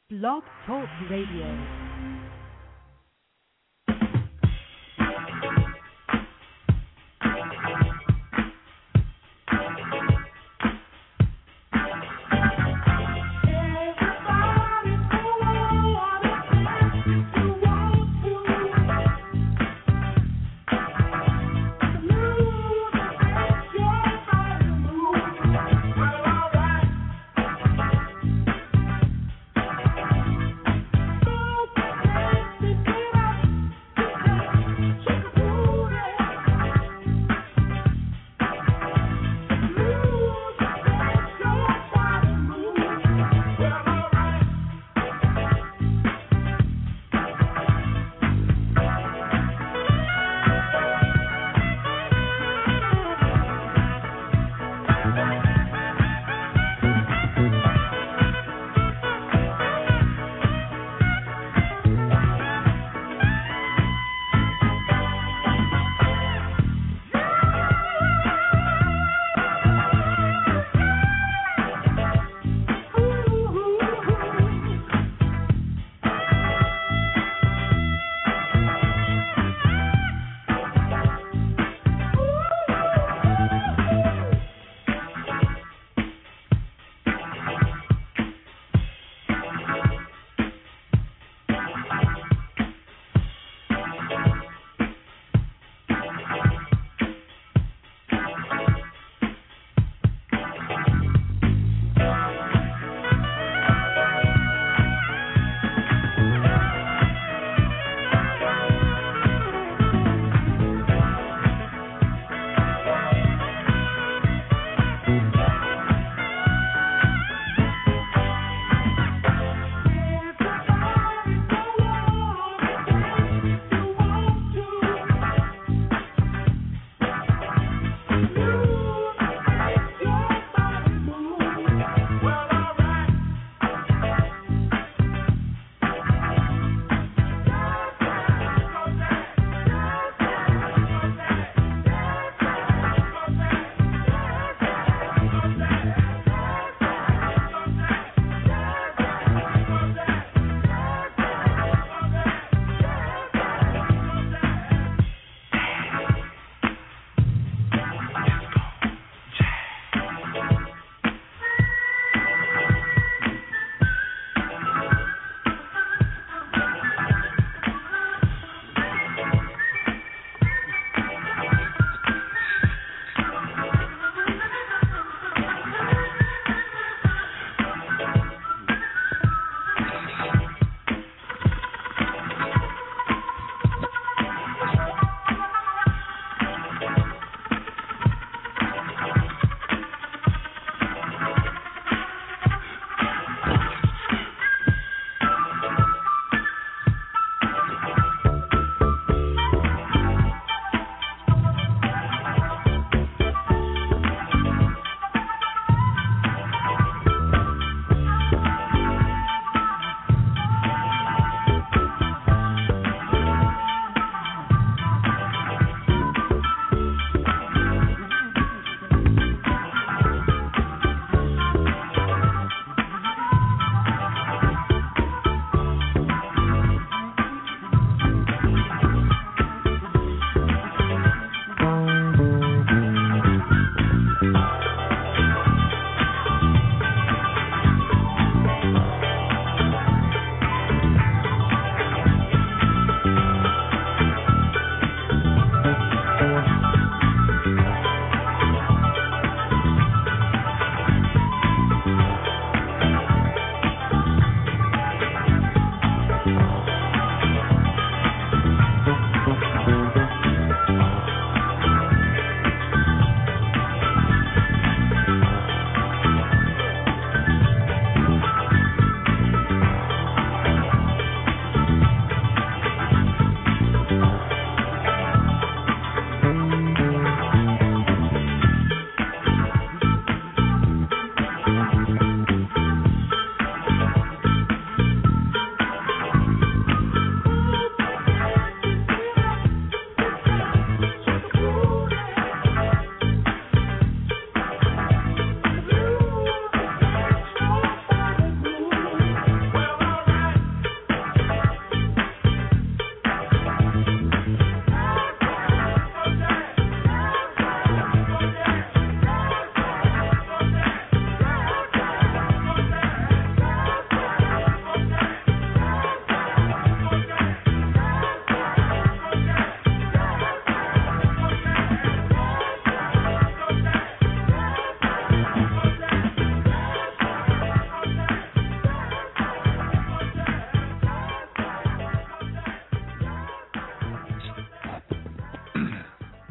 Blog Talk Radio.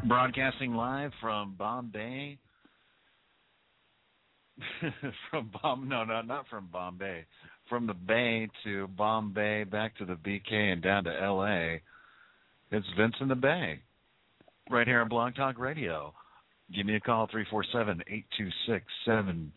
Broadcasting live from Bombay. Not from Bombay. From the Bay to Bombay, back to the BK, and down to LA. It's Vince in the Bay, right here on Blog Talk Radio. Give me a call, 347-826-7667.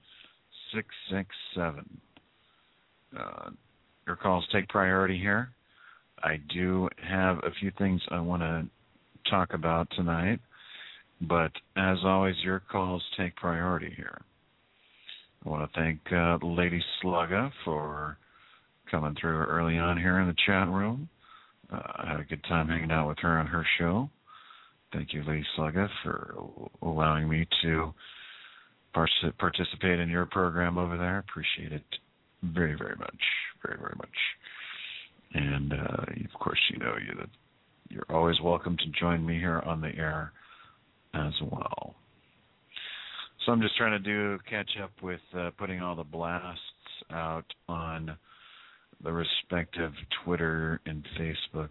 Your calls take priority here. I do have a few things I want to talk about tonight, but as always, your calls take priority here. I want to thank Lady Slugga for coming through early on here in the chat room. I had a good time hanging out with her on her show. Thank you, Lady Slugga, for allowing me to participate in your program over there. Appreciate it very, very much. Very, very much. And, of course, you're always welcome to join me here on the air as well. So I'm just trying to catch up with putting all the blasts out on the respective Twitter and Facebook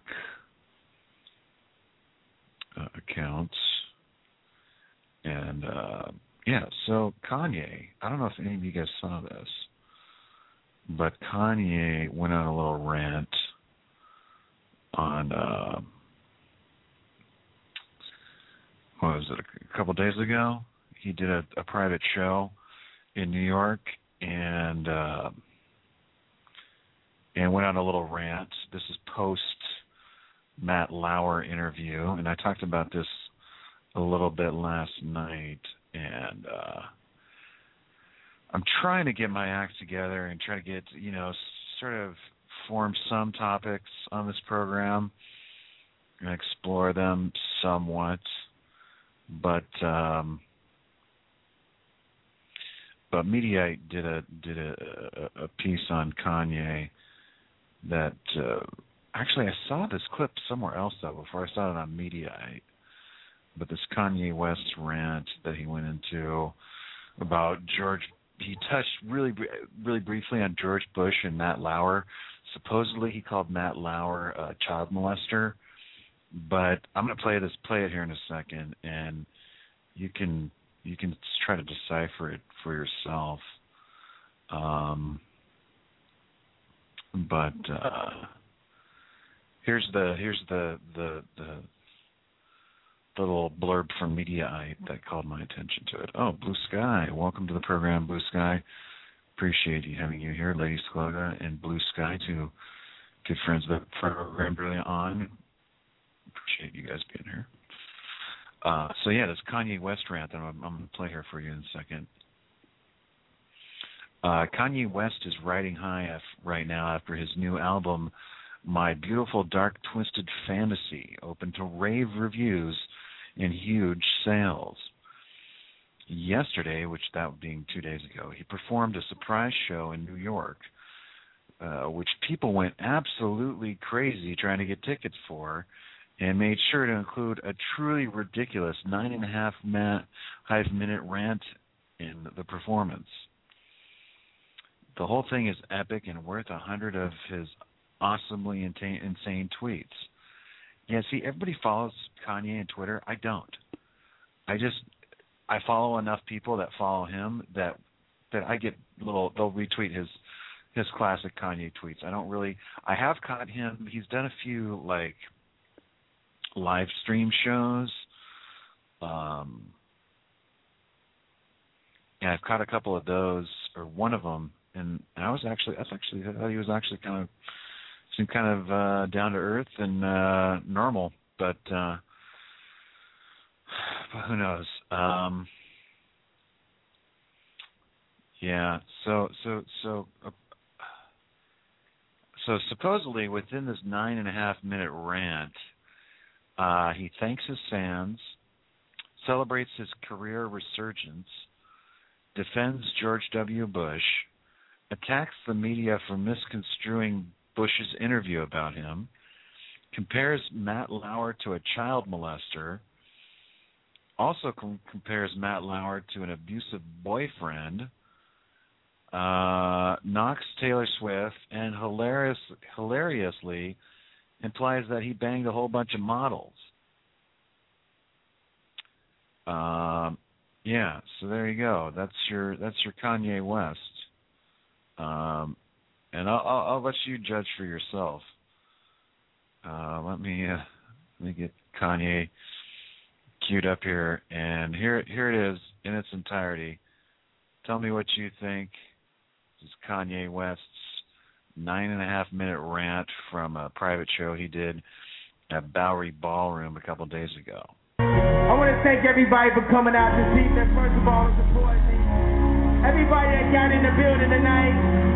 accounts. And, so Kanye, I don't know if any of you guys saw this, but Kanye went on a little rant on, what was it, a couple days ago? He did a private show in New York and went on a little rant. This is post Matt Lauer interview, and I talked about this a little bit last night, and I'm trying to get my act together and try to get, sort of form some topics on this program and explore them somewhat, but Mediaite did a piece on Kanye that actually I saw this clip somewhere else though before I saw it on Mediaite. But this Kanye West rant that he went into about George, he touched really briefly on George Bush and Matt Lauer. Supposedly he called Matt Lauer a child molester, but I'm going to play it here in a second, and you can try to decipher it for yourself. But here's the little blurb from Mediaite that called my attention to it. Oh, Blue Sky, welcome to the program, Blue Sky. Appreciate having you here, Lady Slugga and Blue Sky, two good friends of the program early on. Appreciate you guys being here. This Kanye West rant that I'm going to play here for you in a second. Kanye West is riding high right now after his new album, My Beautiful Dark Twisted Fantasy, opened to rave reviews and huge sales. Yesterday, which that being 2 days ago, he performed a surprise show in New York, which people went absolutely crazy trying to get tickets for, and made sure to include a truly ridiculous 9.5-minute rant in the performance. The whole thing is epic and worth 100 of his awesomely insane tweets. Yeah, see, everybody follows Kanye on Twitter. I don't. I follow enough people that follow him that I get they'll retweet his classic Kanye tweets. I have caught him. He's done a few live stream shows. And I've caught a couple of those, or one of them, and I thought he was actually seemed kind of down to earth and normal, but who knows? So supposedly within this 9.5-minute rant, he thanks his fans, celebrates his career resurgence, defends George W. Bush, attacks the media for misconstruing Bush's interview about him, compares Matt Lauer to a child molester, also compares Matt Lauer to an abusive boyfriend, knocks Taylor Swift, and hilariously implies that he banged a whole bunch of models. Yeah, so there you go. That's your Kanye West. And I'll let you judge for yourself. Let me get Kanye queued up here, and here it is in its entirety. Tell me what you think. This is Kanye West's 9.5-minute rant from a private show he did at Bowery Ballroom a couple days ago. I want to thank everybody for coming out this evening. First of all, supporting me. Everybody that got in the building tonight.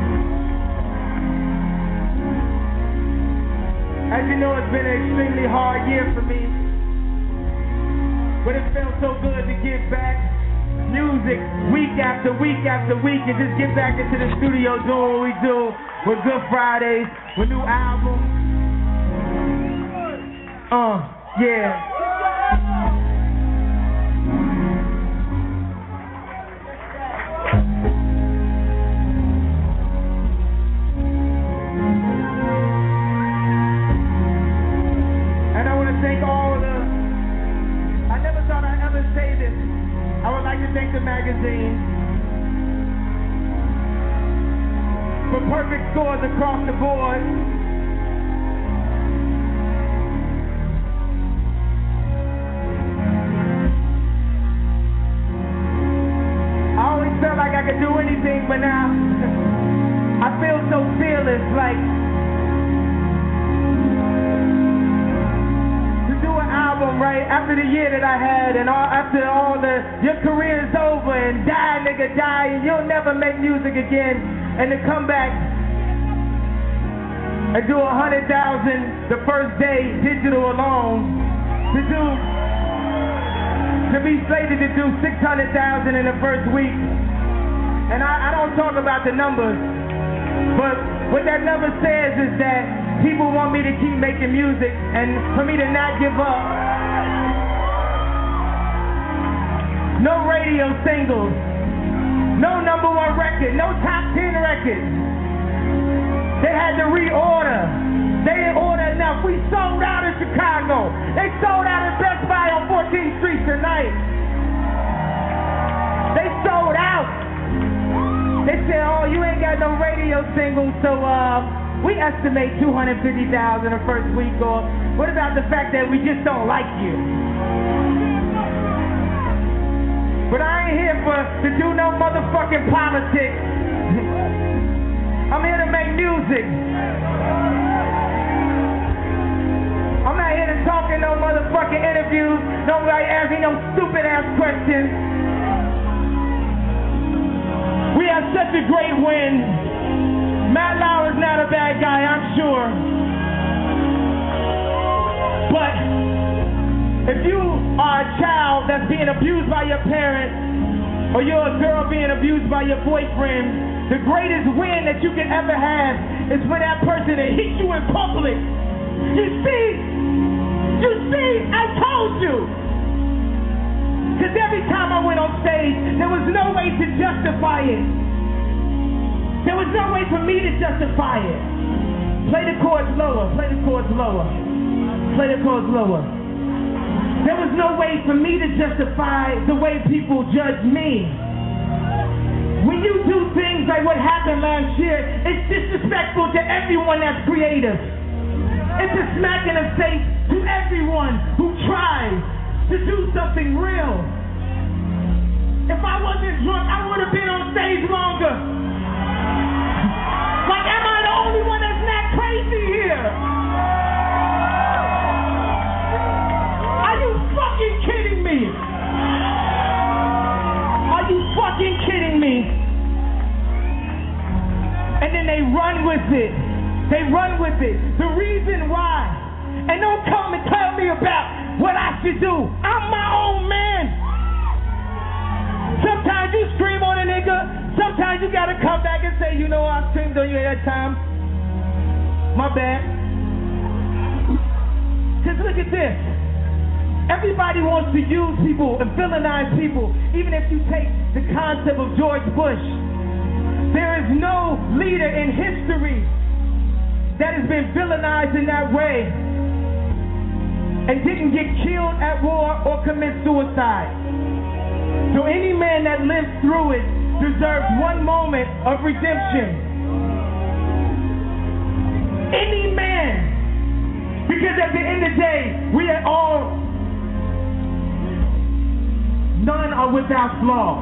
As you know, it's been an extremely hard year for me. But it felt so good to give back music week after week after week and just get back into the studio doing what we do with Good Fridays, with new albums. Yeah. And I want to thank all the, I never thought I'd ever say this. I would like to thank the magazine for perfect scores across the board. I always felt like I could do anything, but now I feel so fearless, like album right after the year that I had, and after all your career's over and die, nigga, die, and you'll never make music again, and to come back and do 100,000 the first day digital alone, to be slated to do 600,000 in the first week, and I don't talk about the numbers, but what that number says is that people want me to keep making music and for me to not give up. No radio singles, no #1 record, no top 10 records. They had to reorder. They didn't order enough. We sold out in Chicago. They sold out at Best Buy on 14th Street tonight. They sold out. They said, oh, you ain't got no radio singles, so we estimate 250,000 the first week, or what about the fact that we just don't like you? But I ain't here to do no motherfucking politics. I'm here to make music. I'm not here to talk in no motherfucking interviews. Nobody ask me no stupid ass questions. We have such a great win. Matt Lauer's not a bad guy, I'm sure. But if you are a child that's being abused by your parents, or you're a girl being abused by your boyfriend, the greatest win that you can ever have is when that person that hit you in public. You see, I told you. Because every time I went on stage, there was no way to justify it. There was no way for me to justify it. Play the chords lower, play the chords lower, play the chords lower. There was no way for me to justify the way people judge me. When you do things like what happened last year, it's disrespectful to everyone that's creative. It's a smack in the face to everyone who tries to do something real. If I wasn't drunk, I would have been on stage longer. Like, am I the only one that's not crazy here? Are you fucking kidding me? Are you fucking kidding me? And then they run with it. They run with it. The reason why. And don't come and tell me about what I should do. I'm my own man. Sometimes you scream on a nigga. Sometimes you gotta come back and say, you know, I screamed on you at that time. My bad. Because look at this. Everybody wants to use people and villainize people. Even if you take the concept of George Bush, there is no leader in history that has been villainized in that way. and didn't get killed at war or commit suicide. So any man that lives through it deserves one moment of redemption. Any man. Because at the end of the day, we are all, none are without flaw.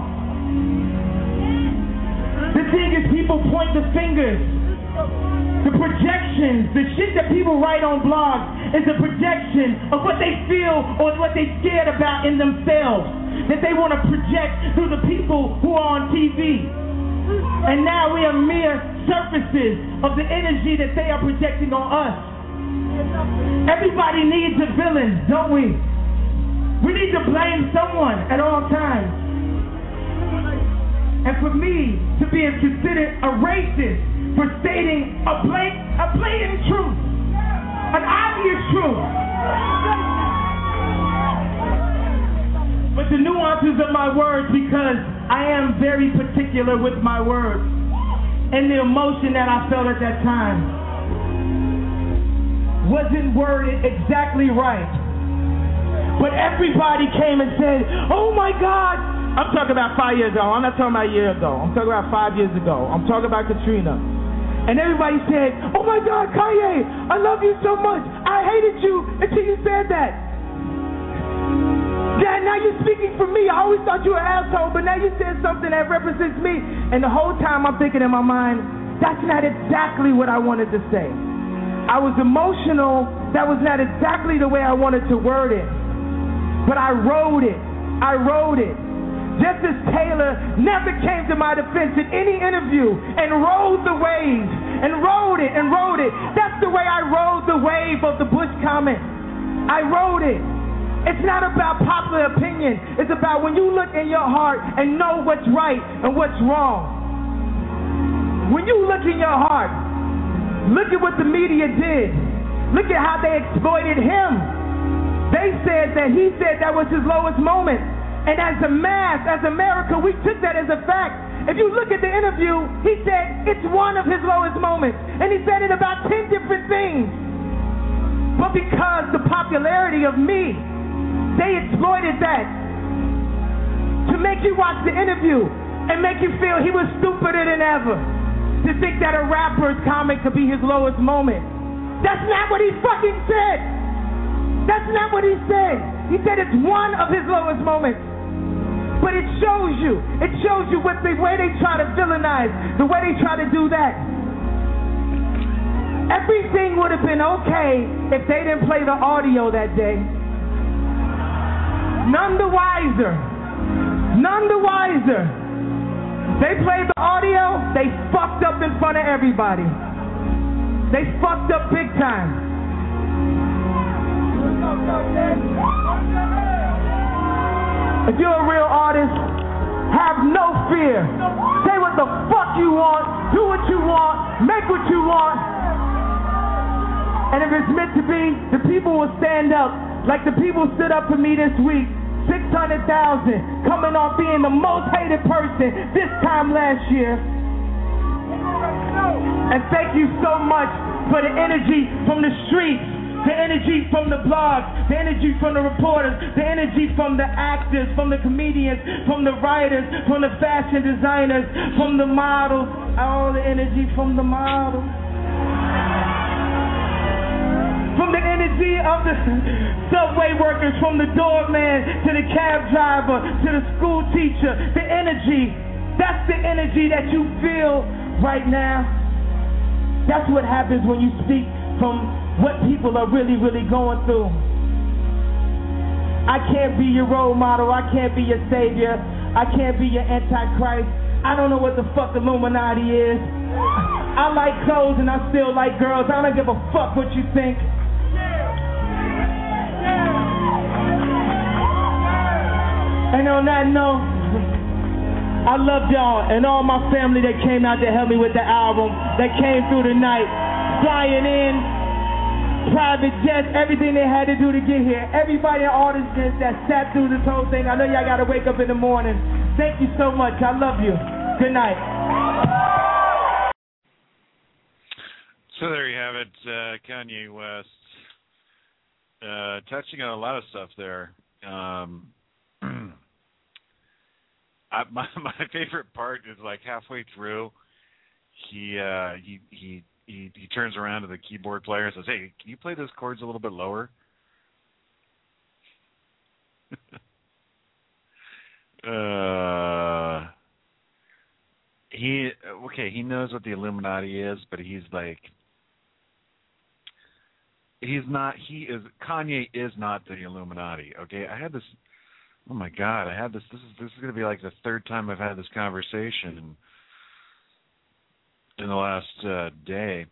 The thing is, people point the fingers. The projections, the shit that people write on blogs is a projection of what they feel or what they scared about in themselves, that they want to project through the people who are on TV. And now we are mere surfaces of the energy that they are projecting on us. Everybody needs a villain, don't we? We need to blame someone at all times. And for me to be considered a racist for stating a blatant truth, an obvious truth. But the nuances of my words, because I am very particular with my words and the emotion that I felt at that time wasn't worded exactly right. But everybody came and said, oh my God. I'm talking about 5 years ago. I'm not talking about a year ago. I'm talking about 5 years ago. I'm talking about Katrina. And everybody said, oh my God, Kanye, I love you so much. I hated you until you said that. Dad, now you're speaking for me. I always thought you were an asshole, but now you said something that represents me. And the whole time I'm thinking in my mind, that's not exactly what I wanted to say. I was emotional. That was not exactly the way I wanted to word it. But I wrote it. Justice Taylor never came to my defense in any interview and rode the wave and rode it. That's the way I rode the wave of the Bush comment. I rode it. It's not about popular opinion. It's about when you look in your heart and know what's right and what's wrong. When you look in your heart, look at what the media did. Look at how they exploited him. They said that he said that was his lowest moment. And as a mass, as America, we took that as a fact. If you look at the interview, he said it's one of his lowest moments. And he said it about 10 different things. But because the popularity of me, they exploited that to make you watch the interview and make you feel he was stupider than ever. To think that a rapper's comment could be his lowest moment. That's not what he fucking said. That's not what he said. He said it's one of his lowest moments. But it shows you with the way they try to villainize, the way they try to do that. Everything would have been okay if they didn't play the audio that day. None the wiser. They played the audio, they fucked up in front of everybody. They fucked up big time. If you're a real artist, have no fear. Say what the fuck you want, do what you want, make what you want. And if it's meant to be, the people will stand up like the people stood up for me this week. 600,000 coming off being the most hated person this time last year. And thank you so much for the energy from the streets. The energy from the blogs, the energy from the reporters, the energy from the actors, from the comedians, from the writers, from the fashion designers, from the models, all the energy from the models. From the energy of the subway workers, from the doorman to the cab driver, to the school teacher, the energy, that's the energy that you feel right now. That's what happens when you speak from what people are really, really going through. I can't be your role model. I can't be your savior. I can't be your antichrist. I don't know what the fuck Illuminati is. I like clothes and I still like girls. I don't give a fuck what you think. And on that note, I love y'all and all my family that came out to help me with the album, that came through the night, flying in, private jets, everything they had to do to get here. Everybody in audience that sat through this whole thing. I know y'all got to wake up in the morning. Thank you so much. I love you. Good night. So there you have it, Kanye West. touching on a lot of stuff there. My favorite part is like halfway through, he turns around to the keyboard player and says, "Hey, can you play those chords a little bit lower?" He knows what the Illuminati is, but Kanye is not the Illuminati. Okay, I had this. Oh my God, I had this. This is going to be like the third time I've had this conversation in the last day.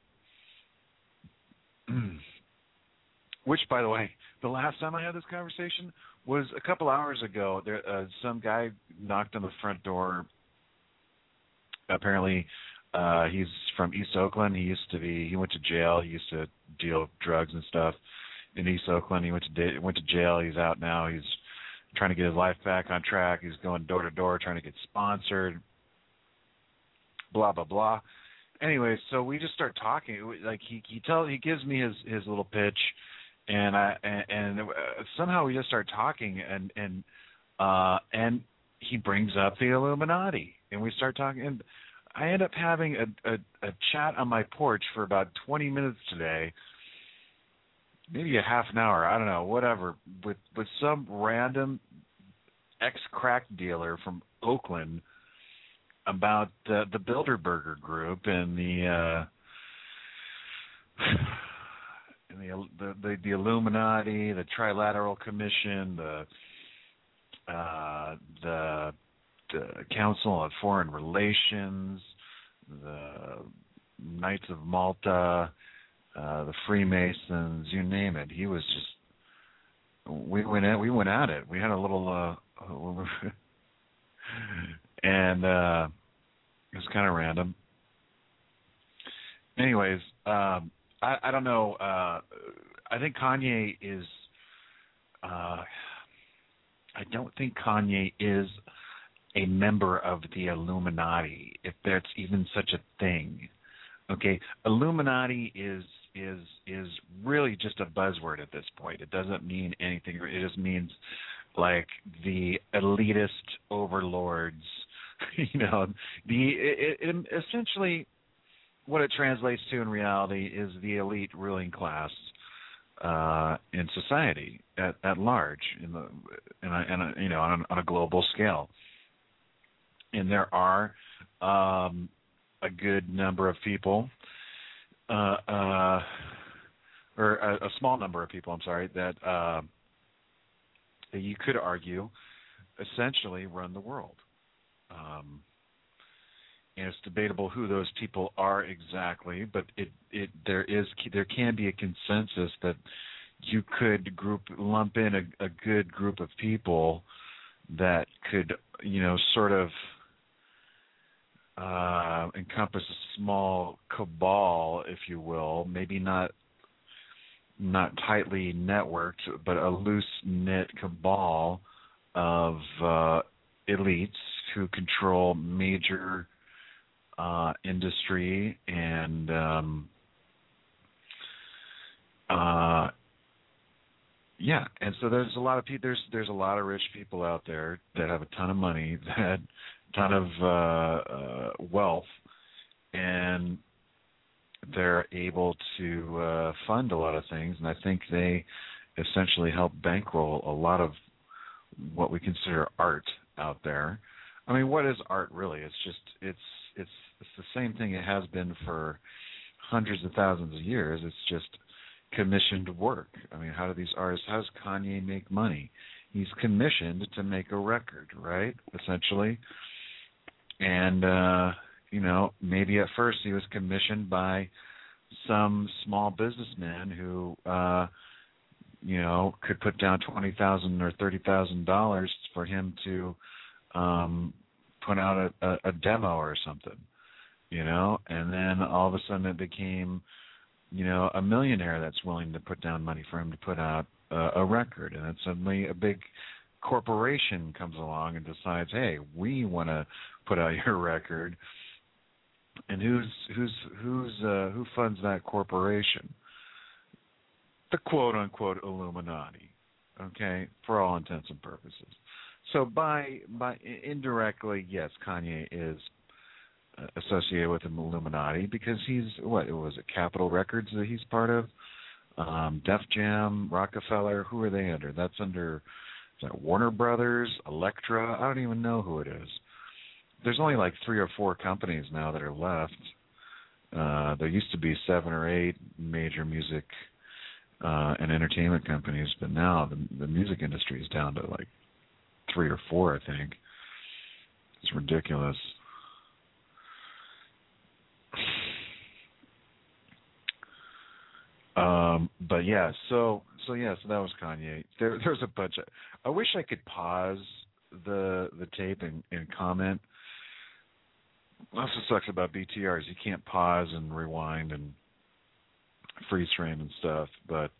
Which, by the way, the last time I had this conversation was a couple hours ago. There, some guy knocked on the front door. Apparently, he's from East Oakland. He went to jail. He used to deal drugs and stuff in East Oakland. He went to jail. He's out now. He's trying to get his life back on track. He's going door to door trying to get sponsored. Blah blah blah. Anyway, so we just start talking. Like he gives me his little pitch, and somehow we just start talking, and he brings up the Illuminati, and we start talking, and I end up having a chat on my porch for about 20 minutes today, maybe a half an hour, I don't know, whatever, with some random ex-crack dealer from Oakland about the Bilderberger Group and the Illuminati, the Trilateral Commission, the Council on Foreign Relations, the Knights of Malta, the Freemasons, you name it. He was just, we went at it. We had a little, and it was kind of random. Anyways, I don't know. I think Kanye is. I don't think Kanye is a member of the Illuminati, if there's even such a thing. Okay, Illuminati is really just a buzzword at this point. It doesn't mean anything. It just means like the elitist overlords. You know, essentially what it translates to in reality is the elite ruling class in society at large, on a global scale. And there are a good number of people, or a small number of people, I'm sorry, that you could argue essentially run the world. And it's debatable who those people are exactly, but there can be a consensus that you could lump in a good group of people that could, sort of encompass a small cabal, if you will, maybe not tightly networked, but a loose-knit cabal of elites who control major industry and and so there's a lot of people. There's a lot of rich people out there that have a ton of money, that ton of wealth, and they're able to fund a lot of things. And I think they essentially help bankroll a lot of what we consider art out there. I mean, what is art really? It's just it's the same thing it has been for hundreds of thousands of years. It's just commissioned work. I mean, how does Kanye make money? He's commissioned to make a record, right? Essentially. And, maybe at first he was commissioned by some small businessman who, could put down $20,000 or $30,000 for him to put out a demo or something, and then all of a sudden it became, a millionaire that's willing to put down money for him to put out a record, and then suddenly a big corporation comes along and decides, hey, we want to put out your record, and who funds that corporation? the quote-unquote Illuminati, okay, for all intents and purposes. So by indirectly, yes, Kanye is associated with the Illuminati because he's, what was it, Capitol Records that he's part of? Def Jam, Rockefeller, who are they under? That's under, is that Warner Brothers, Elektra? I don't even know who it is. There's only like 3 or 4 companies now that are left. There used to be 7 or 8 major music and entertainment companies, but now the music industry is down to like 3 or 4, I think. It's ridiculous. But yeah, so that was Kanye. There's a bunch of. I wish I could pause the tape and comment. Also sucks about BTRs. You can't pause and rewind and freeze frame and stuff. But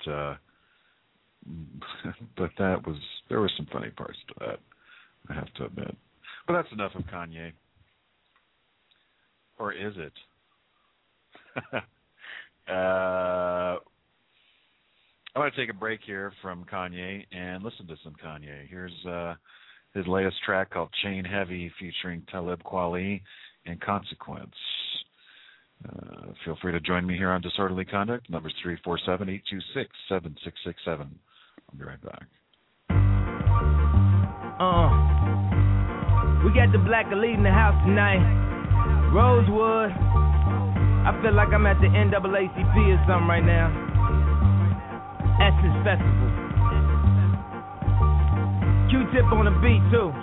there were some funny parts to that, I have to admit. But that's enough of Kanye. Or is it? I want to take a break here from Kanye and listen to some Kanye. Here's his latest track called Chain Heavy featuring Talib Kweli and Consequence. Feel free to join me here on Disorderly Conduct. Number's 347-826-7667. I'll be right back. We got the Black Elite in the house tonight. Rosewood. I feel like I'm at the NAACP or something right now. Essence Festival. Q-Tip on the beat too.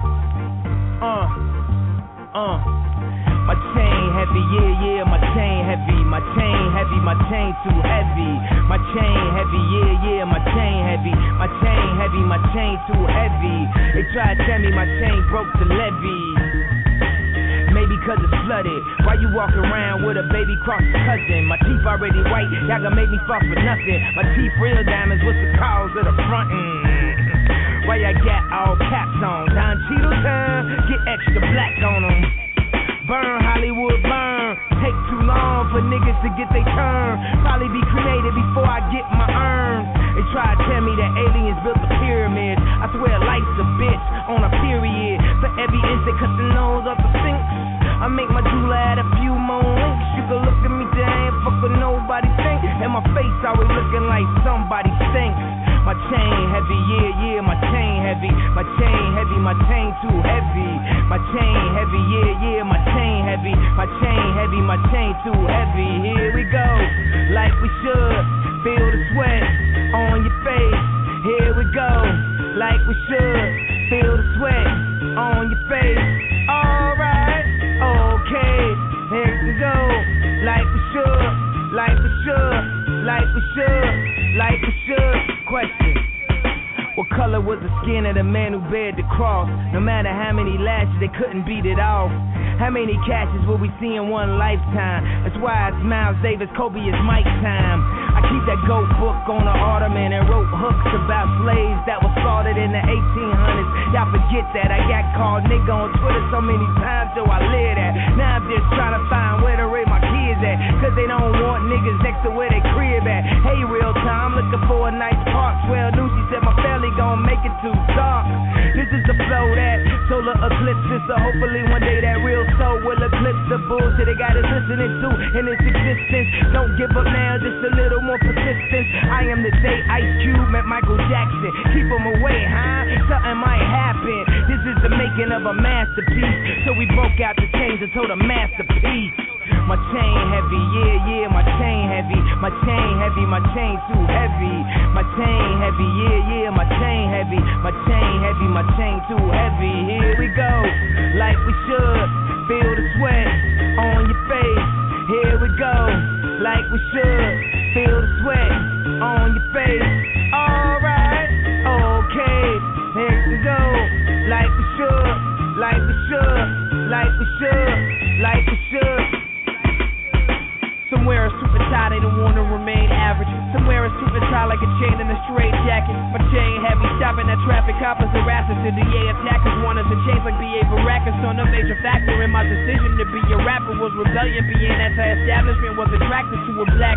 My chain heavy, yeah, my chain heavy. My chain heavy, my chain too heavy. My chain heavy, yeah, my chain heavy. My chain heavy, my chain too heavy. They try to tell me my chain broke the levee. Maybe cause it's flooded. Why you walk around with a baby cross cousin? My teeth already white, y'all gonna make me fall for nothing. My teeth real diamonds, what's the cause of the frontin'? Why y'all got all caps on? Don Cheadle time, get extra black on them. Burn, Hollywood, burn. Take too long for niggas to get their turn. Probably be cremated before I get my urn. They try to tell me that aliens built the pyramids. I swear life's a bitch on a period. For every inch they cut the nose off the Sphinx, I make my jeweler add a few more links. You can look at me, they ain't fuck with nobody think. And my face always looking like somebody stinks. My chain heavy, yeah, my chain heavy. My chain heavy, my chain too heavy. My chain heavy, yeah, my chain heavy. My chain heavy, my chain too heavy. Here we go, like we should. Feel the sweat on your face. Here we go, like we should. Feel the sweat on your face. Alright, okay, here we go, like we should, like we should, like we should, like we should. Question: what color was the skin of the man who bared the cross? No matter how many lashes, they couldn't beat it off. How many catches will we see in one lifetime? That's why it's Miles Davis, Kobe is Mike time. I keep that goat book on the ottoman and wrote hooks about slaves that were slaughtered in the 1800s. Y'all forget that. I got called nigga on Twitter so many times, so I live that. Now I'm just trying to find where to raise my kids at, cause they don't want niggas next to where they crib at. Hey, real time, looking for a nice park. 12 knew she said my family gon' make it too dark. This is the flow that solar eclipses, so hopefully one day that real soul will eclipse the bullshit they got us listening to in its existence. Don't give up now, just a little more persistence. I am the day Ice Cube met Michael Jackson. Keep him away, huh? Something might happen. This is the making of a masterpiece. So we broke out the chains and told a masterpiece. My chain heavy, yeah, my chain heavy. My chain heavy, my chain too heavy. My chain heavy, yeah, my chain heavy. My chain heavy, my chain too heavy. Here we go, like we should. Feel the sweat on your face. Here we go, like we should. Feel the sweat on your face. Alright, okay, here we go, like we should, like we should, like we should, like we should. Somewhere a super tie, they don't wanna remain average. Somewhere a super tie like a chain and a straight jacket. My chain heavy, stopping at traffic, coppers harassers. The DA attackers want us to change like BA Baracus. On a major factor in my decision to be a rapper was rebellion. Being anti-establishment was attracted to a black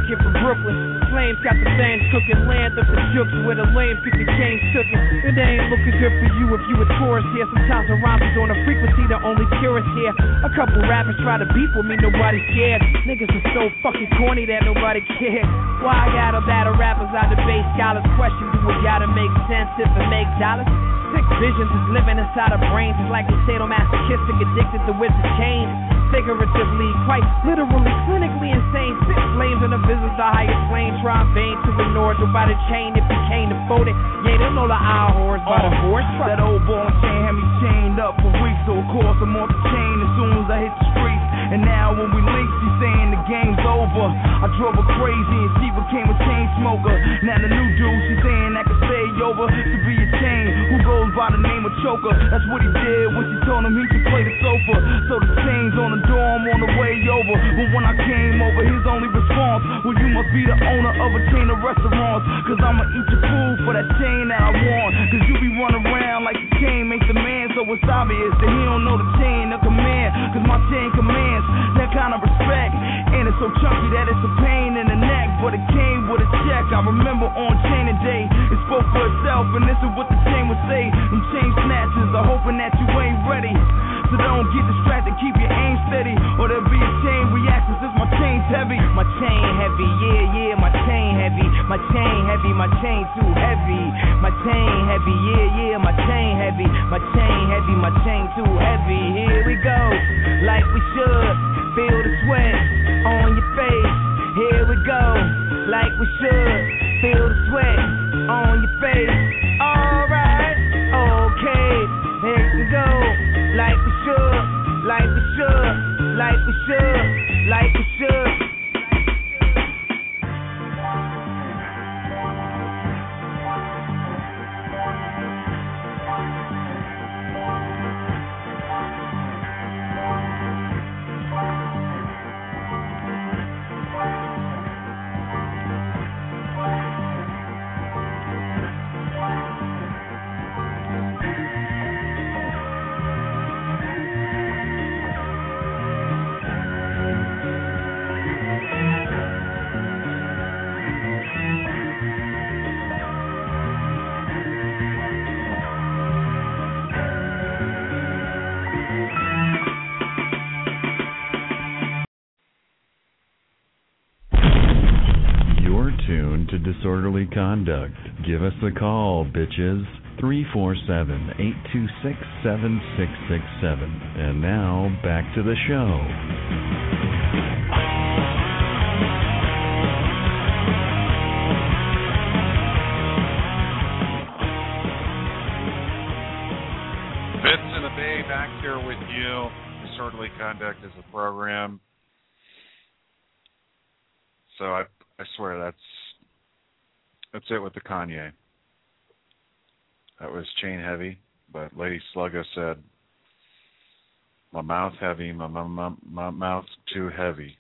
kid from Brooklyn. Flames got the things cooking, land up the jukes where the lames get the chains cooking. It ain't looking good for you if you a tourist here. Sometimes the rhymes is on a frequency that only purists hear. A couple rappers try to beef with me, nobody scared. Niggas are so fucking corny that nobody cares. Why I gotta battle rappers, I debate scholars. Question, do we gotta make sense if it makes dollars? Sick visions is living inside our brains. It's like we sadomasochistic, addicted to whips and chains. Figuratively, quite literally, clinically insane. Spit flames in the visit's the highest flame. Try in vain to ignore it by the chain if you came to fold it. Yeah, they know the eye horse by the horse. That old ball and chain had me chained up for weeks. So of course I'm off the chain as soon as I hit the streets. And now when we link, she's saying the game's over. I drove her crazy and she became a chain smoker. Now the new dude, she's saying I can stay over to be a chain who goes by the name of Choker. That's what he did when she told him he should play the sofa. So the chain's on the door, I'm on the way over. But when I came over, his only response, well, you must be the owner of a chain of restaurants. Cause I'ma eat your food for that chain that I want. Cause you be running around like the chain makes the man. So it's obvious that he don't know the chain of command. Cause my chain commands that kind of respect. And it's so chunky that it's a pain in the neck. But it came with a check. I remember on chaining day, it spoke for itself. And this is what the chain would say. Them chain snatchers are hoping that you ain't ready. So don't get distracted, keep your aim steady, or there'll be a chain reaction since my chain's heavy. My chain heavy, yeah, my chain heavy. My chain heavy, my chain too heavy. My chain heavy, yeah, my chain heavy. My chain heavy, my chain too heavy. Here we go, like we should. Feel the sweat on your face. Here we go, like we should. Feel the sweat on your face. Alright, okay, here we go. Like we should, like we should, like we should, like we should. Disorderly conduct. Give us a call, bitches. 347-826-7667. And now, back to the show. Vince in the Bay back here with you. Disorderly conduct is a program. So I swear that's it with the Kanye. That was chain heavy, but Lady Sluggo said, my mouth heavy, my mouth too heavy.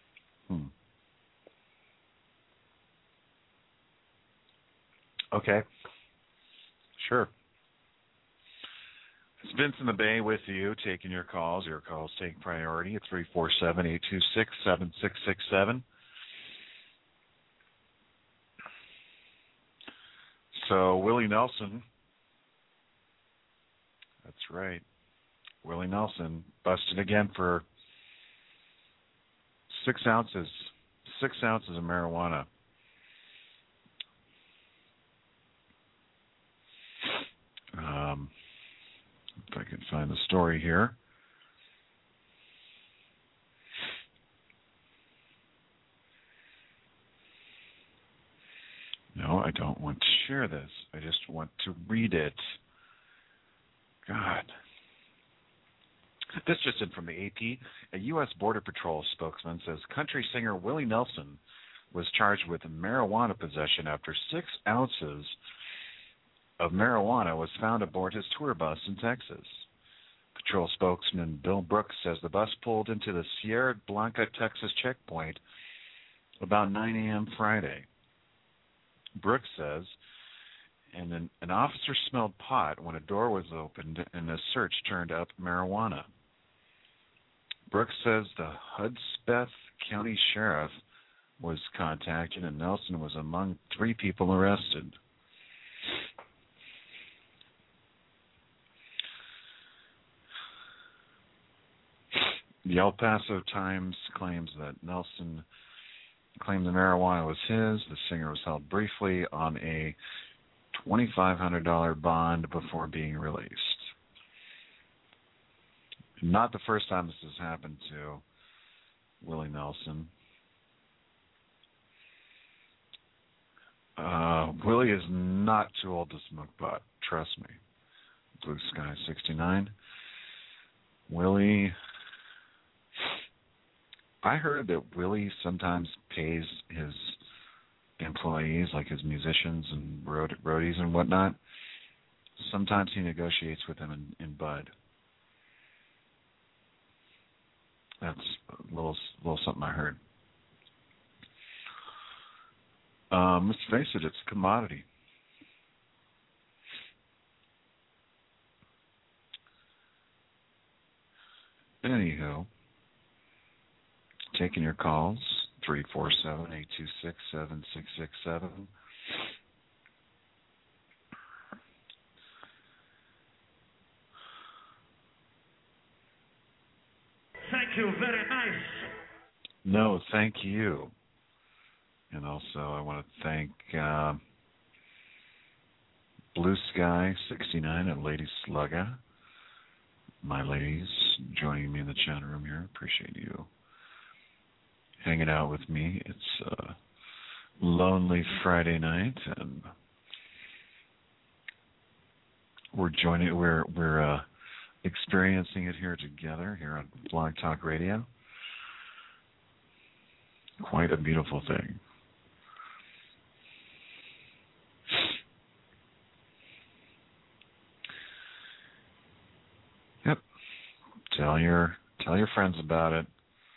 Okay. Sure. It's Vince in the Bay with you, taking your calls. Your calls take priority at 347-826-7667. So Willie Nelson, that's right, Willie Nelson busted again for 6 ounces of marijuana. If I can find the story here. No, I don't want to share this. I just want to read it. God. This just in from the AP. A U.S. Border Patrol spokesman says country singer Willie Nelson was charged with marijuana possession after 6 ounces of marijuana was found aboard his tour bus in Texas. Patrol spokesman Bill Brooks says the bus pulled into the Sierra Blanca, Texas checkpoint about 9 a.m. Friday. Brooks says, and an officer smelled pot when a door was opened and a search turned up marijuana. Brooks says the Hudspeth County Sheriff was contacted, and Nelson was among 3 people arrested. The El Paso Times claims that Nelson claimed the marijuana was his. The singer was held briefly on a $2,500 bond before being released. Not the first time this has happened to Willie Nelson. Willie is not too old to smoke pot, trust me. Blue Sky 69. Willie, I heard that Willie sometimes pays his employees, like his musicians and roadies and whatnot. Sometimes he negotiates with them in bud. That's a little something I heard. Let's face it, it's a commodity. Anywho, taking your calls, 347-826-7667. Thank you, very nice. No, thank you. And also, I want to thank Blue Sky 69 and Lady Slugga, my ladies, joining me in the chat room here. Appreciate you hanging out with me. It's a lonely Friday night, and we're experiencing it here together here on Blog Talk Radio. Quite a beautiful thing. Yep. Tell your friends about it.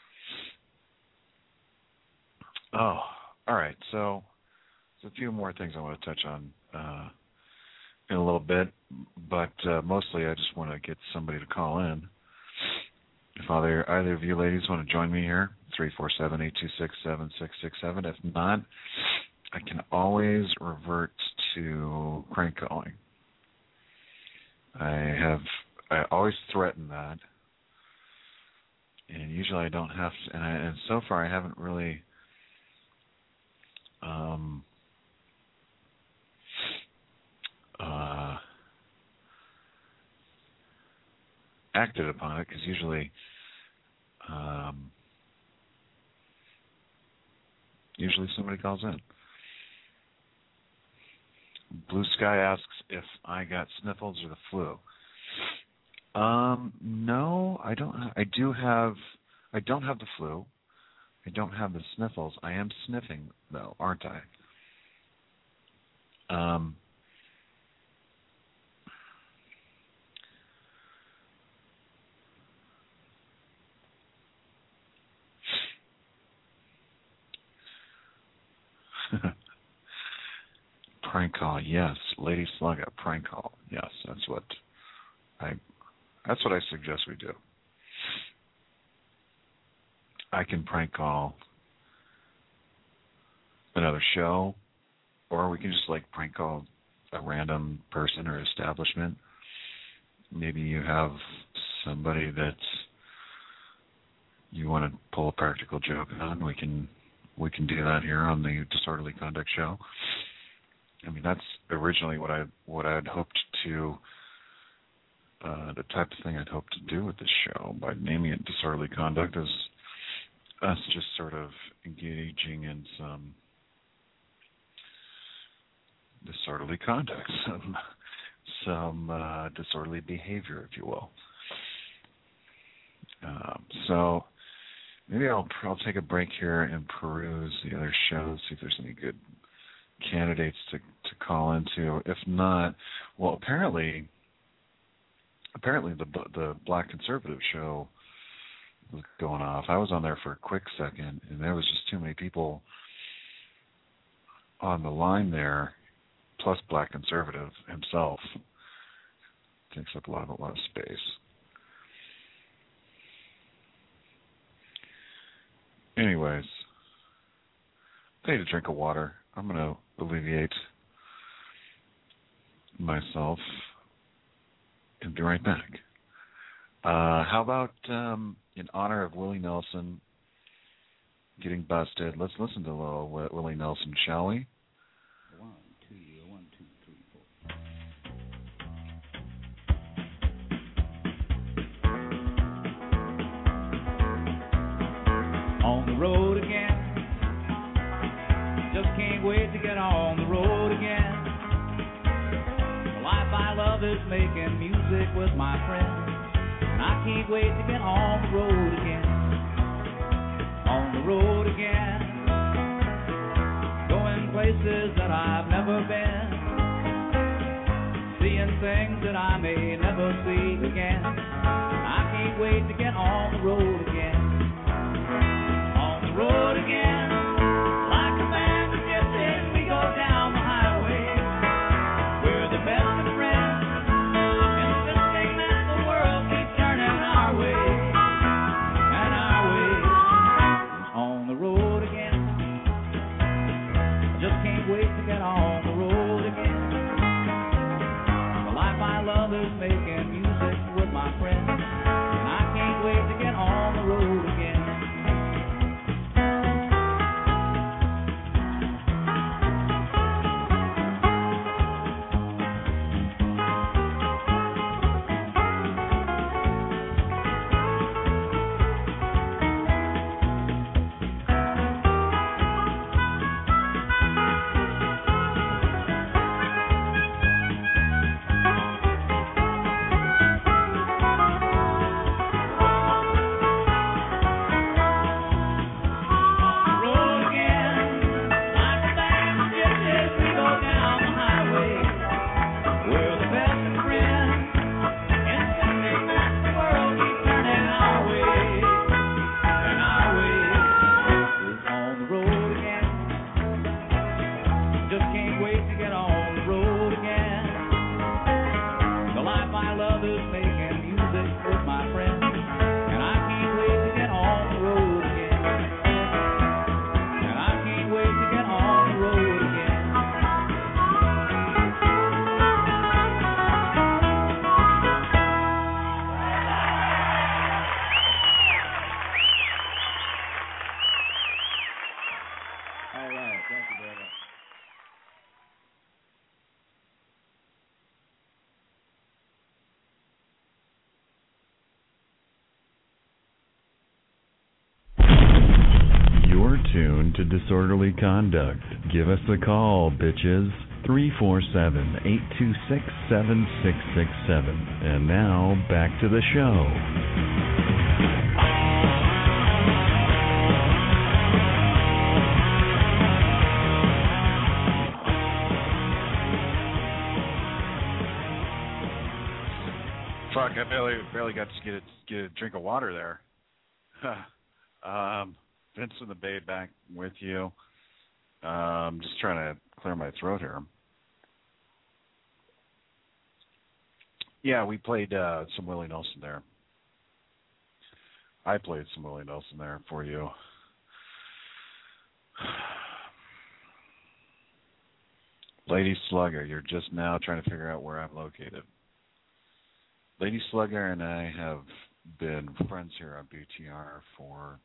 Oh, all right. So there's a few more things I want to touch on in a little bit, but mostly I just want to get somebody to call in. If either of you ladies want to join me here, 347-826-7667. If not, I can always revert to crank calling. I always threaten that, and usually I don't have to. And so far I haven't really acted upon it, because usually somebody calls in. Blue Sky asks if I got sniffles or the flu. No, I don't. I don't have the flu. I don't have the sniffles. I am sniffing though, aren't I? Prank call, yes. Lady Slugga, prank call, yes. That's what I suggest we do. I can prank call another show, or we can just prank call a random person or establishment. Maybe you have somebody that you want to pull a practical joke on. We can do that here on the Disorderly Conduct Show. I mean, that's originally what I'd hoped to, the type of thing I'd hoped to do with this show by naming it Disorderly Conduct, is us just sort of engaging in some disorderly conduct, some disorderly behavior, if you will. So maybe I'll take a break here and peruse the other shows, see if there's any good candidates to call into. If not, well, apparently the Black Conservative show was going off. I was on there for a quick second, and there was just too many people on the line there, plus Black Conservative himself. Takes up a lot of space. Anyways, I need a drink of water. I'm going to alleviate myself and be right back. How about in honor of Willie Nelson getting busted, let's listen to a little Willie Nelson, shall we? 1, 2, 1, 2, 3, 4. On the road again. Just can't wait to get on the road again. The life I love is making music with my friends. And I can't wait to get on the road again. On the road again. Going places that I've never been. Seeing things that I may never see again. I can't wait to get on the road again. On the road again. Like a band of gypsies, we go down the highway. We're the best of friends. Insisting that the world keeps turning our way. And our way is on the road again. I just can't wait to get on the road again. The life I love is making music with my friends. And I can't wait to get on the road again. To disorderly conduct. Give us a call, bitches. 347-826-7667. And now, back to the show. Fuck, I barely got to get a drink of water there. Vince in the Bay back with you. Just trying to clear my throat here. Yeah, we played some Willie Nelson there. I played some Willie Nelson there for you. Lady Slugger, you're just now trying to figure out where I'm located. Lady Slugger and I have been friends here on BTR for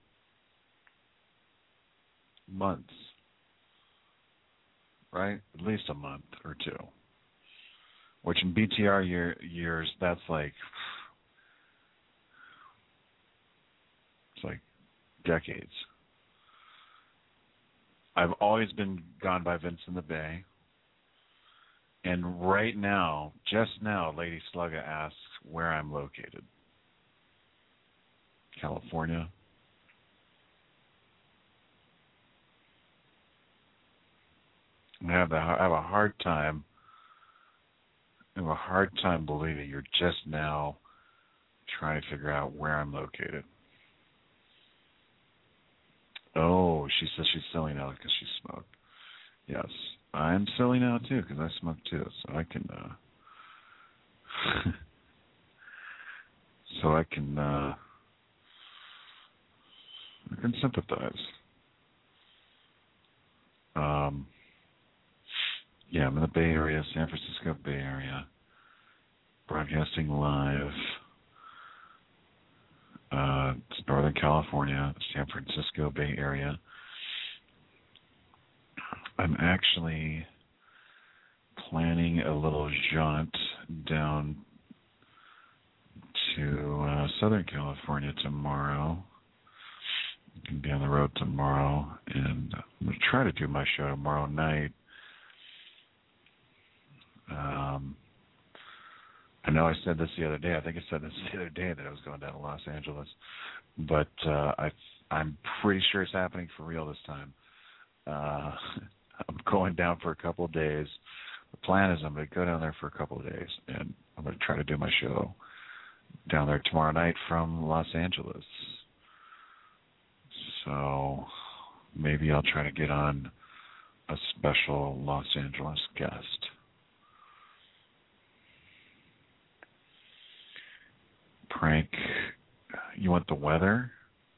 months, right? At least a month or two. Which in BTR years, that's like, it's like decades. I've always been gone by Vince in the Bay. And right now, just now, Lady Slugger asks where I'm located. California. I have a hard time. I have a hard time believing you're just now trying to figure out where I'm located. Oh, she says she's silly now because she smoked. Yes, I'm silly now too because I smoke too, so I can. I can sympathize. Yeah, I'm in the Bay Area, San Francisco Bay Area, broadcasting live. It's Northern California, San Francisco Bay Area. I'm actually planning a little jaunt down to Southern California tomorrow. I'm going to be on the road tomorrow, and I'm going to try to do my show tomorrow night. I know I said this the other day. I think I said this the other day that I was going down to Los Angeles, but I'm pretty sure it's happening for real this time. I'm going down for a couple of days. The plan is I'm going to go down there for a couple of days, and I'm going to try to do my show down there tomorrow night from Los Angeles. So maybe I'll try to get on a special Los Angeles guest. Prank, you want the weather?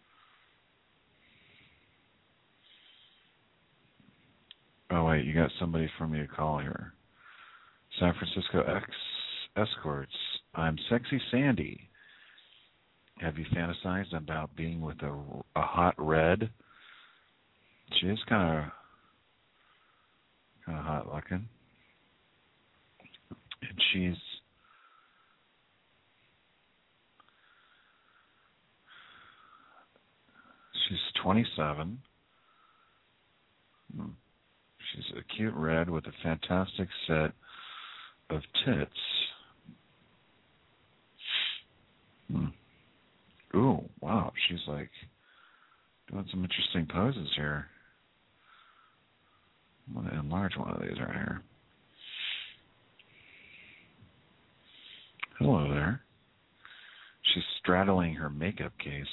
Oh, wait, you got somebody from me to call here. San Francisco Escorts. I'm Sexy Sandy. Have you fantasized about being with a hot red? She is kind of hot looking. And she's 27. She's a cute red with a fantastic set of tits. Ooh, wow. She's like doing some interesting poses here. I'm going to enlarge one of these right here. Hello there. She's straddling her makeup case.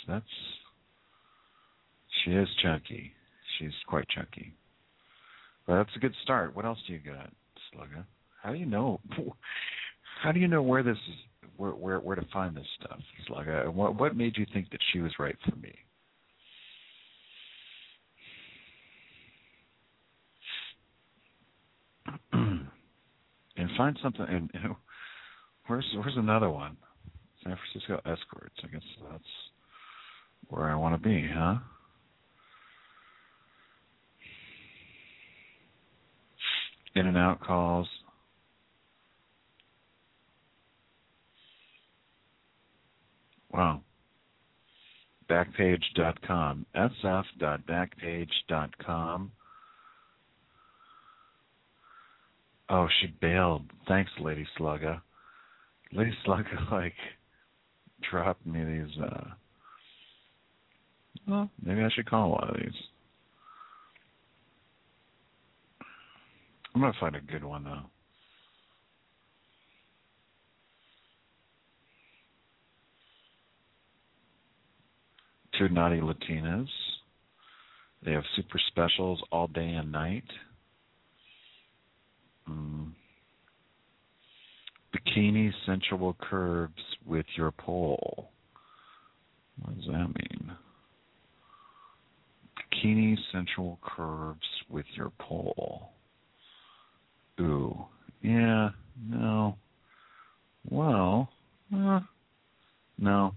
She is chunky. She's quite chunky. But that's a good start. What else do you got, Slugga? How do you know? How do you know where this is? Where to find this stuff, Slugga? What made you think that she was right for me? And find something. And where's another one? San Francisco Escorts. I guess that's where I want to be, huh? In and out calls. Wow. Backpage.com. sf.backpage.com. Oh, she bailed. Thanks, Lady Slugga. Lady Slugga, dropped me these, well, maybe I should call one of these. I'm going to find a good one, though. Two Naughty Latinas. They have super specials all day and night. Bikini sensual curves with your pole. What does that mean? Bikini sensual curves with your pole. Ooh. Yeah. No. Well. No.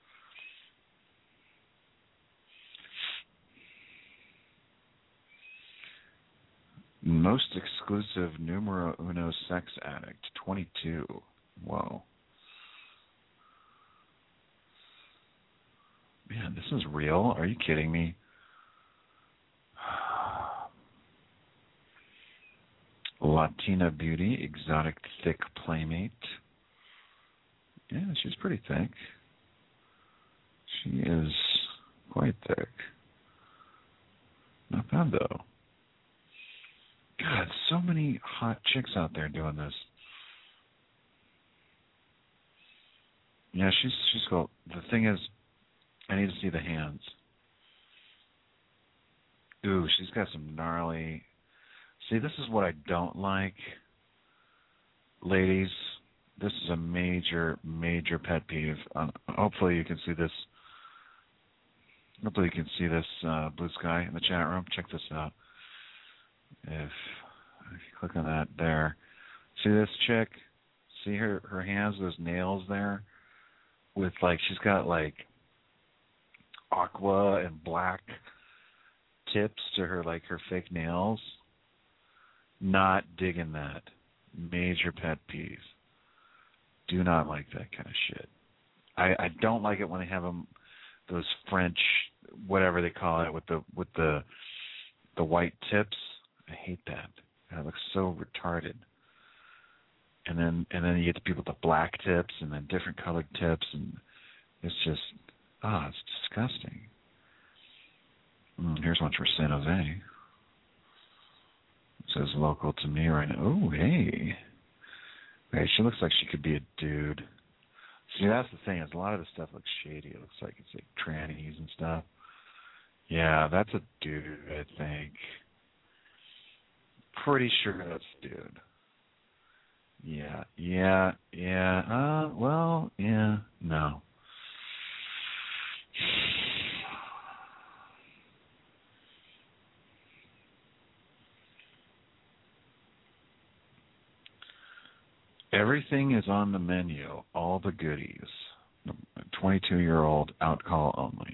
Most exclusive numero uno sex addict, 22. Whoa. Man, this is real? Are you kidding me? Latina beauty, exotic thick playmate. Yeah, she's pretty thick. She is quite thick. Not bad, though. God, so many hot chicks out there doing this. Yeah, she's cool. The thing is, I need to see the hands. Ooh, she's got some gnarly... See, this is what I don't like. Ladies, this is a major, major pet peeve. Hopefully you can see this. Hopefully you can see this, Blue Sky, in the chat room. Check this out. If you click on that there, see this chick? See her hands, those nails there? With like, she's got like aqua and black tips to her, like her fake nails. Not digging that. Major pet peeve. Do not like that kind of shit. I don't like it when they have them, those French, whatever they call it, with the white tips. I hate that. That looks so retarded. And then you get the people with the black tips and then different colored tips, and it's just, it's disgusting. Here's one for San Jose. It says local to me right now. Oh, hey. Hey, she looks like she could be a dude. See, that's the thing, is a lot of the stuff looks shady. It looks like it's like trannies and stuff. Yeah, that's a dude, I think. Pretty sure that's a dude. Yeah. No. Everything is on the menu, all the goodies. 22-year-old, alcohol only.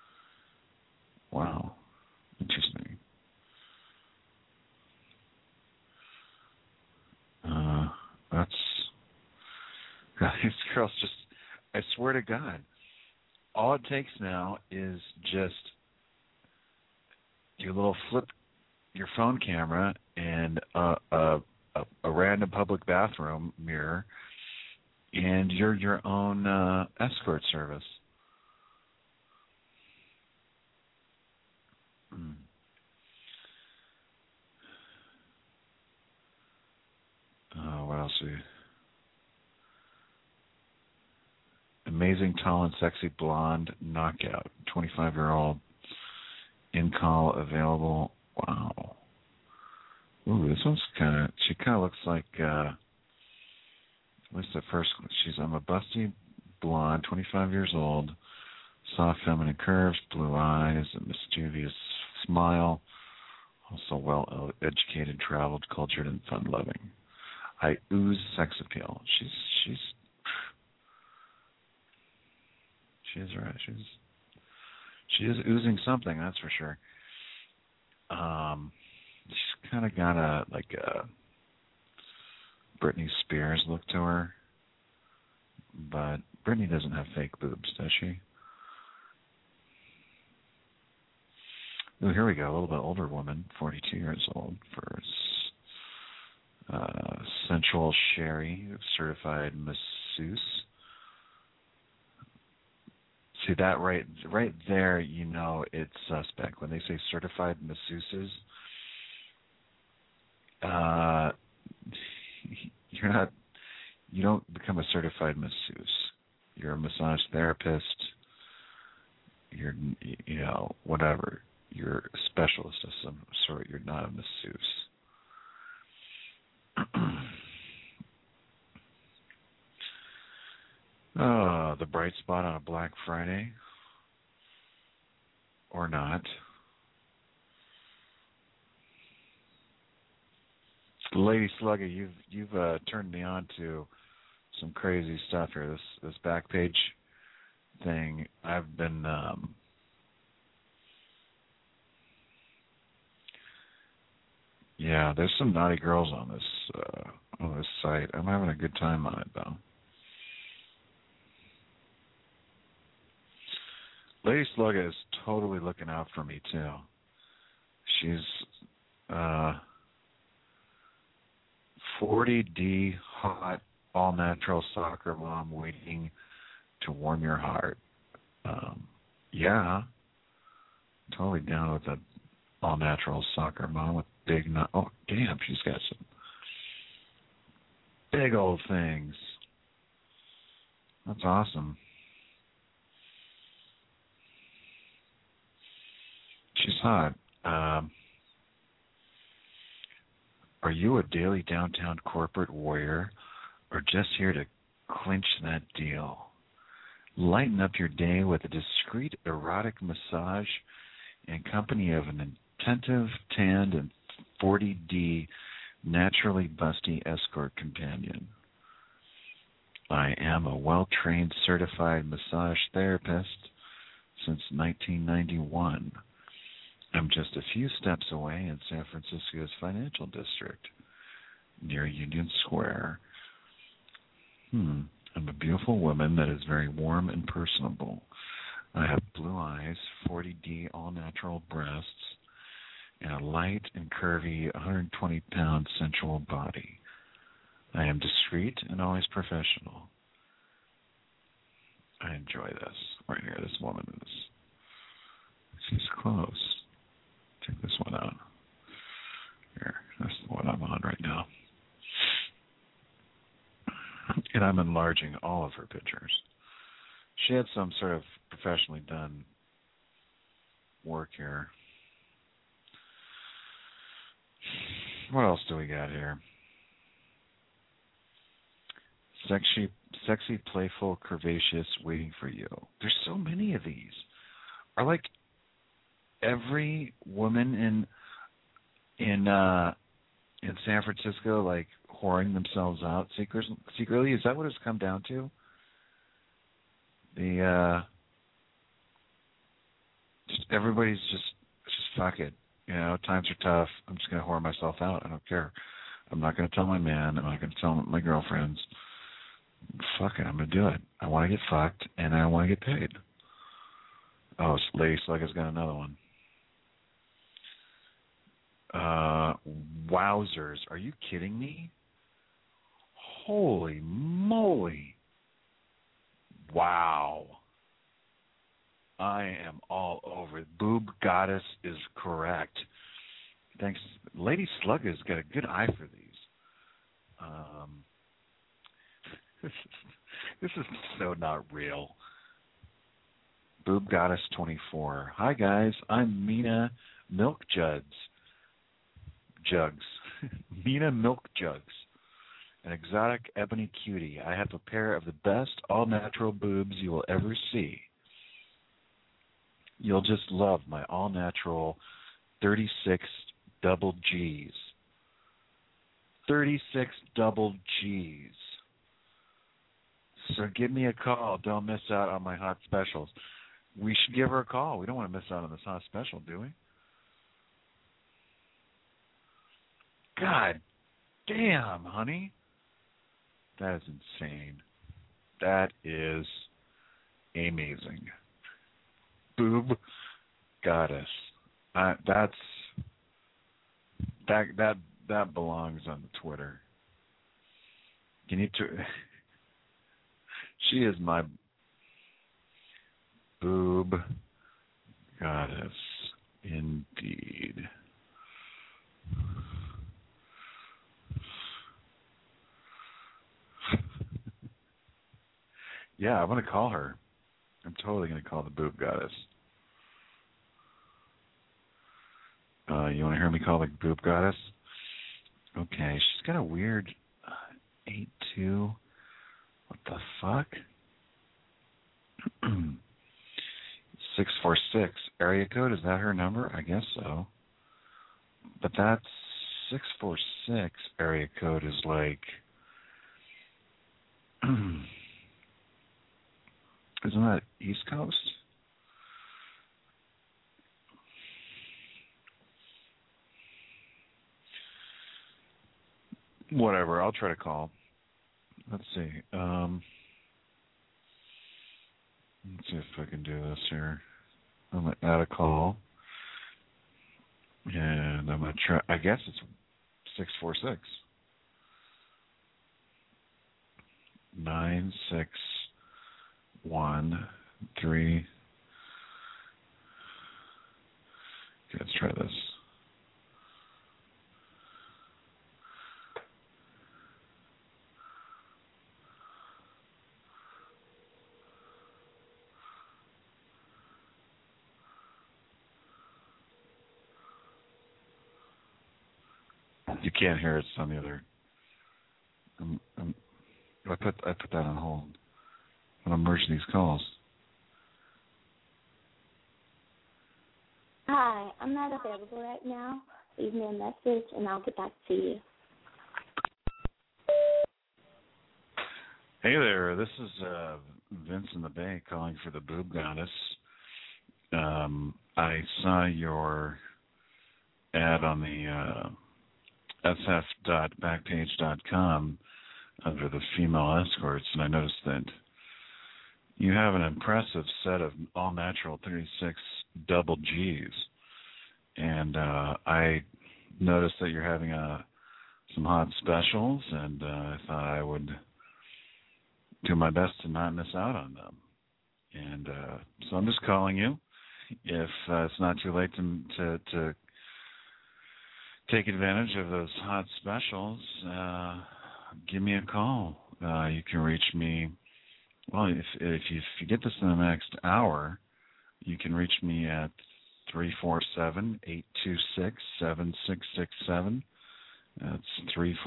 Wow. Interesting. These girls just, I swear to God, all it takes now is just your little flip, your phone camera, and a random public bathroom mirror, and you're your own escort service. What else? Amazing, tall, and sexy blonde knockout. 25-year-old. In-call available. Wow. Ooh, this one's she kind of looks like, at least at first, I'm a busty blonde, 25 years old, soft feminine curves, blue eyes, a mischievous smile, also well-educated, traveled, cultured, and fun-loving. I ooze sex appeal. She is right. She is oozing something, that's for sure. She's kind of got a Britney Spears look to her, but Britney doesn't have fake boobs, does she? Oh, here we go. A little bit older woman, 42 years old, for sensual Sherry, certified masseuse. See that right there, you know it's suspect. When they say certified masseuses, you don't become a certified masseuse. You're a massage therapist. You're, whatever. You're a specialist of some sort. You're not a masseuse. The bright spot on a Black Friday, or not. Lady Slugger, you've turned me on to some crazy stuff here. This Backpage thing. I've been there's some naughty girls on this site. I'm having a good time on it though. Lady Slugger is totally looking out for me too. She's 40D hot, all-natural soccer mom waiting to warm your heart. Totally down with the all-natural soccer mom with big oh, damn, she's got some big old things. That's awesome. She's hot. Are you a daily downtown corporate warrior or just here to clinch that deal? Lighten up your day with a discreet erotic massage in company of an attentive, tanned, and 40D naturally busty escort companion. I am a well-trained certified massage therapist since 1991. I'm just a few steps away in San Francisco's financial district, near Union Square. I'm a beautiful woman that is very warm and personable. I have blue eyes, 40D all-natural breasts, and a light and curvy 120-pound sensual body. I am discreet and always professional. I enjoy this right here. This woman is. She's close. Check this one out. Here, that's the one I'm on right now. And I'm enlarging all of her pictures. She had some sort of professionally done work here. What else do we got here? Sexy, playful, curvaceous, waiting for you. There's so many of these. Are like every woman in San Francisco like whoring themselves out secretly? Is that what it's come down to? Everybody's just fuck it. You know, times are tough. I'm just gonna whore myself out. I don't care. I'm not gonna tell my man. I'm not gonna tell my girlfriends. Fuck it, I'm gonna do it. I want to get fucked and I want to get paid. Oh, Lady Slug has got another one. Wowzers! Are you kidding me? Holy moly! Wow. I am all over it. Boob Goddess is correct. Thanks. Lady Slug has got a good eye for these. This is so not real. Boob Goddess 24. Hi guys, I'm Mina Milk Jugs. Mina Milk Jugs. An exotic ebony cutie. I have a pair of the best all-natural boobs you will ever see. You'll just love my all-natural 36 double G's. 36 double G's. So give me a call. Don't miss out on my hot specials. We should give her a call. We don't want to miss out on this hot special, do we? God damn, honey. That is insane. That is amazing. Boob Goddess. That belongs on the Twitter. You need to. She is my Boob Goddess, indeed. Yeah, I'm going to call her. I'm totally going to call the Boob Goddess. You want to hear me call the Boob Goddess? Okay, she's got a weird 82. What the fuck? 646 area code. Is that her number? I guess so. But that 646 area code is like. Isn't that East Coast? Whatever, I'll try to call. Let's see. Let's see if I can do this here. I'm going to add a call. And I'm going to try. I guess it's 646. 9613. Okay, let's try this. You can't hear it. It's on the other. I put that on hold. I'm gonna merge these calls. Hi, I'm not available right now. leave me a message, and I'll get back to you. Hey there, this is Vince in the Bay calling for the Boob Goddess. I saw your ad on the sf.backpage.com under the female escorts, and I noticed that you have an impressive set of all-natural 36 double Gs. And I noticed that you're having some hot specials, and I thought I would do my best to not miss out on them. And so I'm just calling you. If it's not too late to take advantage of those hot specials, give me a call. You can reach me. Well, if you get this in the next hour, you can reach me at 347-826-7667. That's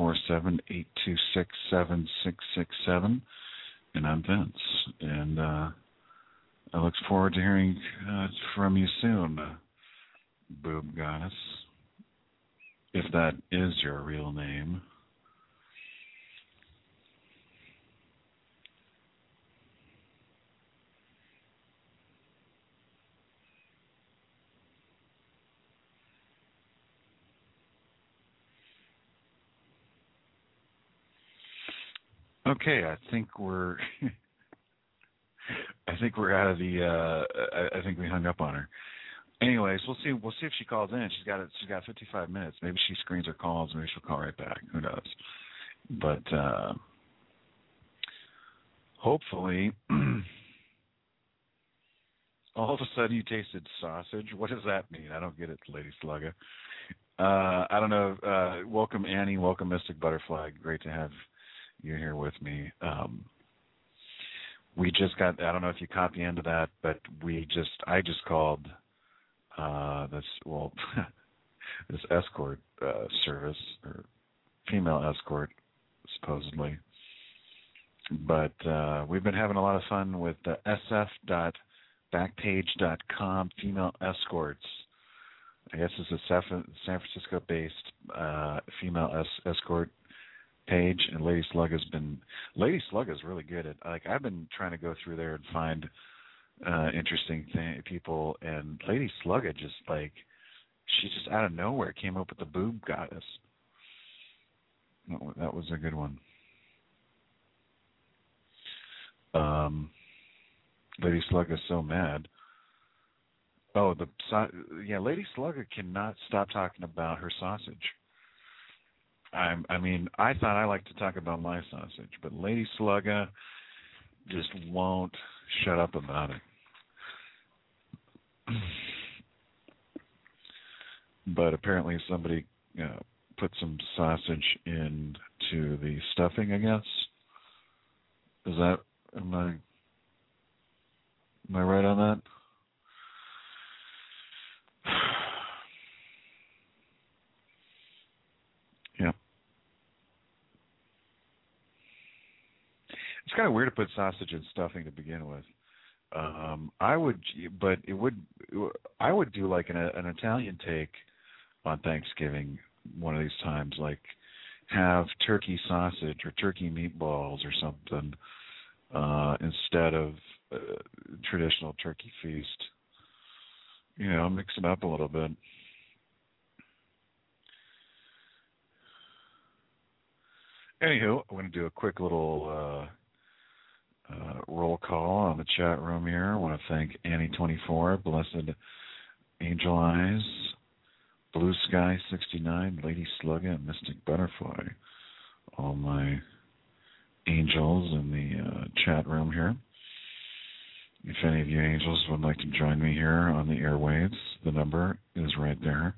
347-826-7667. And I'm Vince. And I look forward to hearing from you soon, Boob Goddess, if that is your real name. Okay, I think we're out of the. I think we hung up on her. Anyways, we'll see if she calls in. She's got 55 minutes. Maybe she screens her calls. Maybe she'll call right back. Who knows? But hopefully, all of a sudden you tasted sausage. What does that mean? I don't get it, Lady Slugga. I don't know. Welcome, Annie. Welcome, Mystic Butterfly. Great to have you here with me. We just got, I don't know if you caught the end of that, but I just called this escort service, or female escort, supposedly. But we've been having a lot of fun with the sf.backpage.com female escorts. I guess it's a San Francisco-based female escort page, and Lady Slugga is really good at, I've been trying to go through there and find interesting people, and Lady Slugga she just out of nowhere came up with the Boob Goddess. That was a good one. Lady Slugga is so mad. Oh, Lady Slugga cannot stop talking about her sausage. I thought I liked to talk about my sausage, but Lady Slugga just won't shut up about it. But apparently somebody put some sausage into the stuffing, I guess. Am I right on that? Yeah. It's kind of weird to put sausage in stuffing to begin with. I would do like an Italian take on Thanksgiving one of these times, like have turkey sausage or turkey meatballs or something instead of traditional turkey feast. Mix it up a little bit. Anywho, I'm going to do a quick little roll call on the chat room here. I want to thank Annie24, Blessed Angel Eyes, Blue Sky 69, Lady Slugga, and Mystic Butterfly. All my angels in the chat room here. If any of you angels would like to join me here on the airwaves, the number is right there.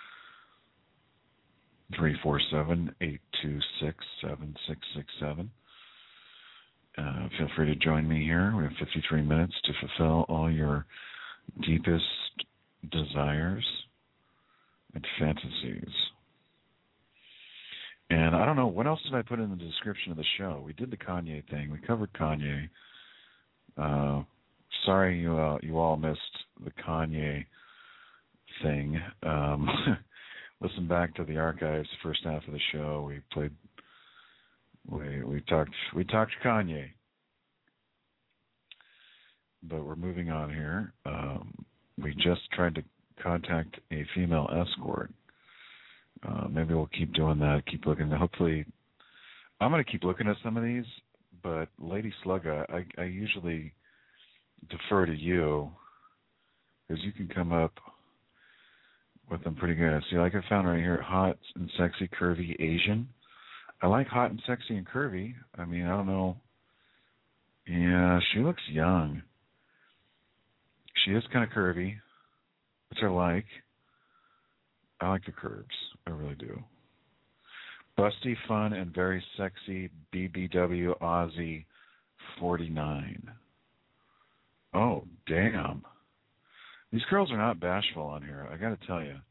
347-826-7667. Feel free to join me here. We have 53 minutes to fulfill all your deepest desires and fantasies. And I don't know, what else did I put in the description of the show? We did the Kanye thing. We covered Kanye. Sorry you all missed the Kanye thing. listen back to the archives, the first half of the show, we talked Kanye. But we're moving on here. We just tried to contact a female escort. Maybe we'll keep doing that, keep looking. Hopefully, I'm going to keep looking at some of these, but Lady Slugga, I usually defer to you because you can come up with them pretty good. See, like I found right here, hot and sexy, curvy Asian. I like hot and sexy and curvy. I mean, I don't know. Yeah, she looks young. She is kind of curvy, which I like. I like the curves. I really do. Busty, fun, and very sexy BBW Aussie 49. Oh, damn. These girls are not bashful on here, I got to tell you.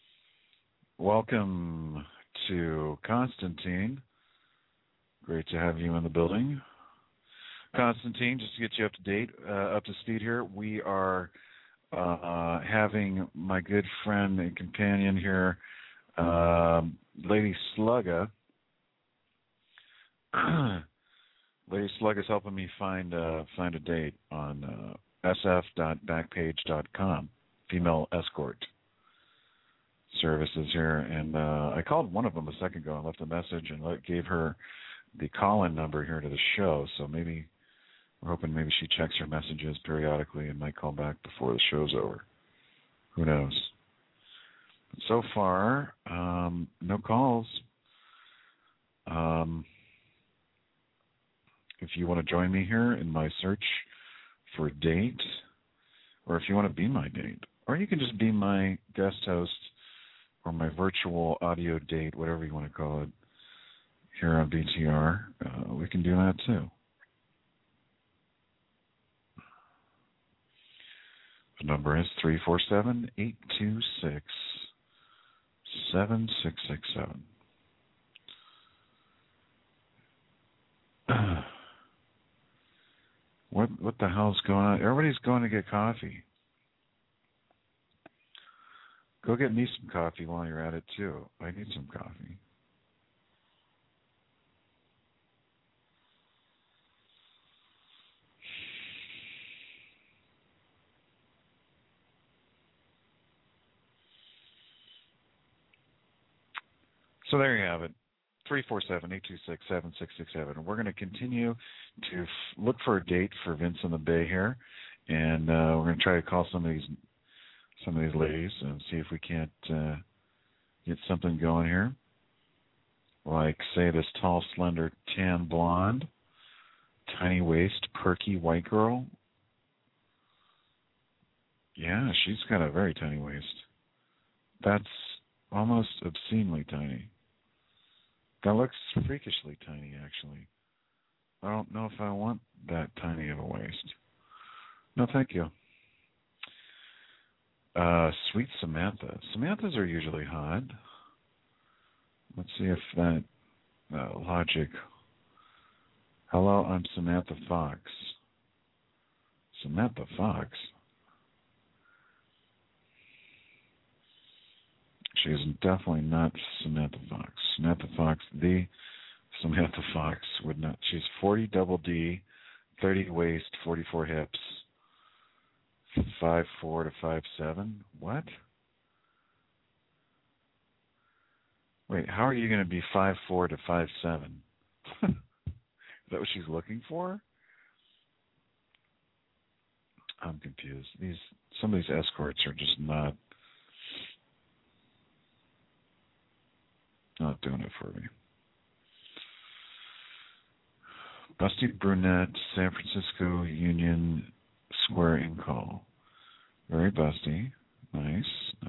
Welcome to Constantine. Great to have you in the building. Constantine, just to get you up to date, up to speed here, we are having my good friend and companion here, Lady Slugga. Lady Slugga is helping me find a date on sf.backpage.com, female escort services here. And I called one of them a second ago and left a message and gave her the call-in number here to the show. So maybe we're hoping maybe she checks her messages periodically and might call back before the show's over. Who knows? So far, no calls. If you want to join me here in my search for a date, or if you want to be my date, or you can just be my guest host or my virtual audio date, whatever you want to call it, here on BTR, we can do that too. The number is 347-826-7667. What the hell's going on? Everybody's going to get coffee. Go get me some coffee while you're at it, too. I need some coffee. So there you have it, 347-826-7667. And we're going to continue to look for a date for Vince on the Bay here, and we're going to try to call some of these ladies and see if we can't get something going here. Like, say, this tall, slender, tan blonde, tiny waist, perky white girl. Yeah, she's got a very tiny waist. That's almost obscenely tiny. That looks freakishly tiny, actually. I don't know if I want that tiny of a waist. No, thank you. Sweet Samantha. Samanthas are usually hot. Let's see if that logic. Hello, I'm Samantha Fox. Samantha Fox? She is definitely not Samantha Fox. Samantha Fox, the Samantha Fox would not. She's 40 double D, 30 waist, 44 hips, 5'4" to 5'7". What? Wait, how are you going to be 5'4" to 5'7"? Is that what she's looking for? I'm confused. Some of these escorts are just not doing it for me. Busty brunette, San Francisco Union Square in call. Very busty. Nice.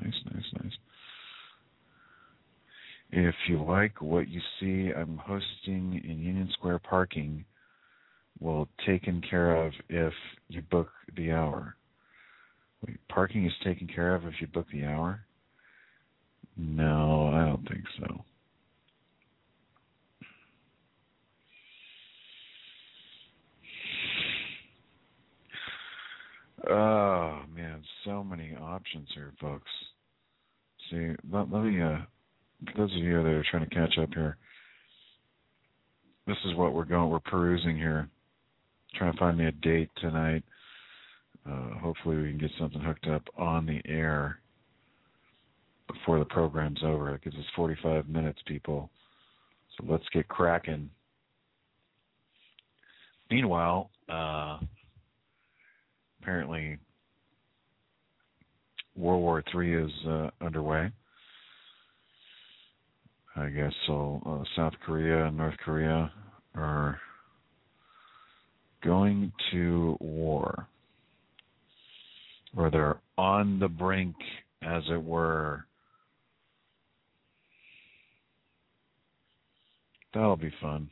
If you like what you see, I'm hosting in Union Square parking. Well, taken care of if you book the hour. Wait, parking is taken care of if you book the hour? No, I don't think so. Oh, man, so many options here, folks. see. Let me, for those of you that are trying to catch up here, this is what we're perusing here. Trying to find me a date tonight. Hopefully we can get something hooked up on the air before the program's over. It gives us 45 minutes, people. So let's get cracking. Meanwhile, apparently World War III is underway. I guess so. South Korea and North Korea are going to war, or they're on the brink, as it were. That'll be fun.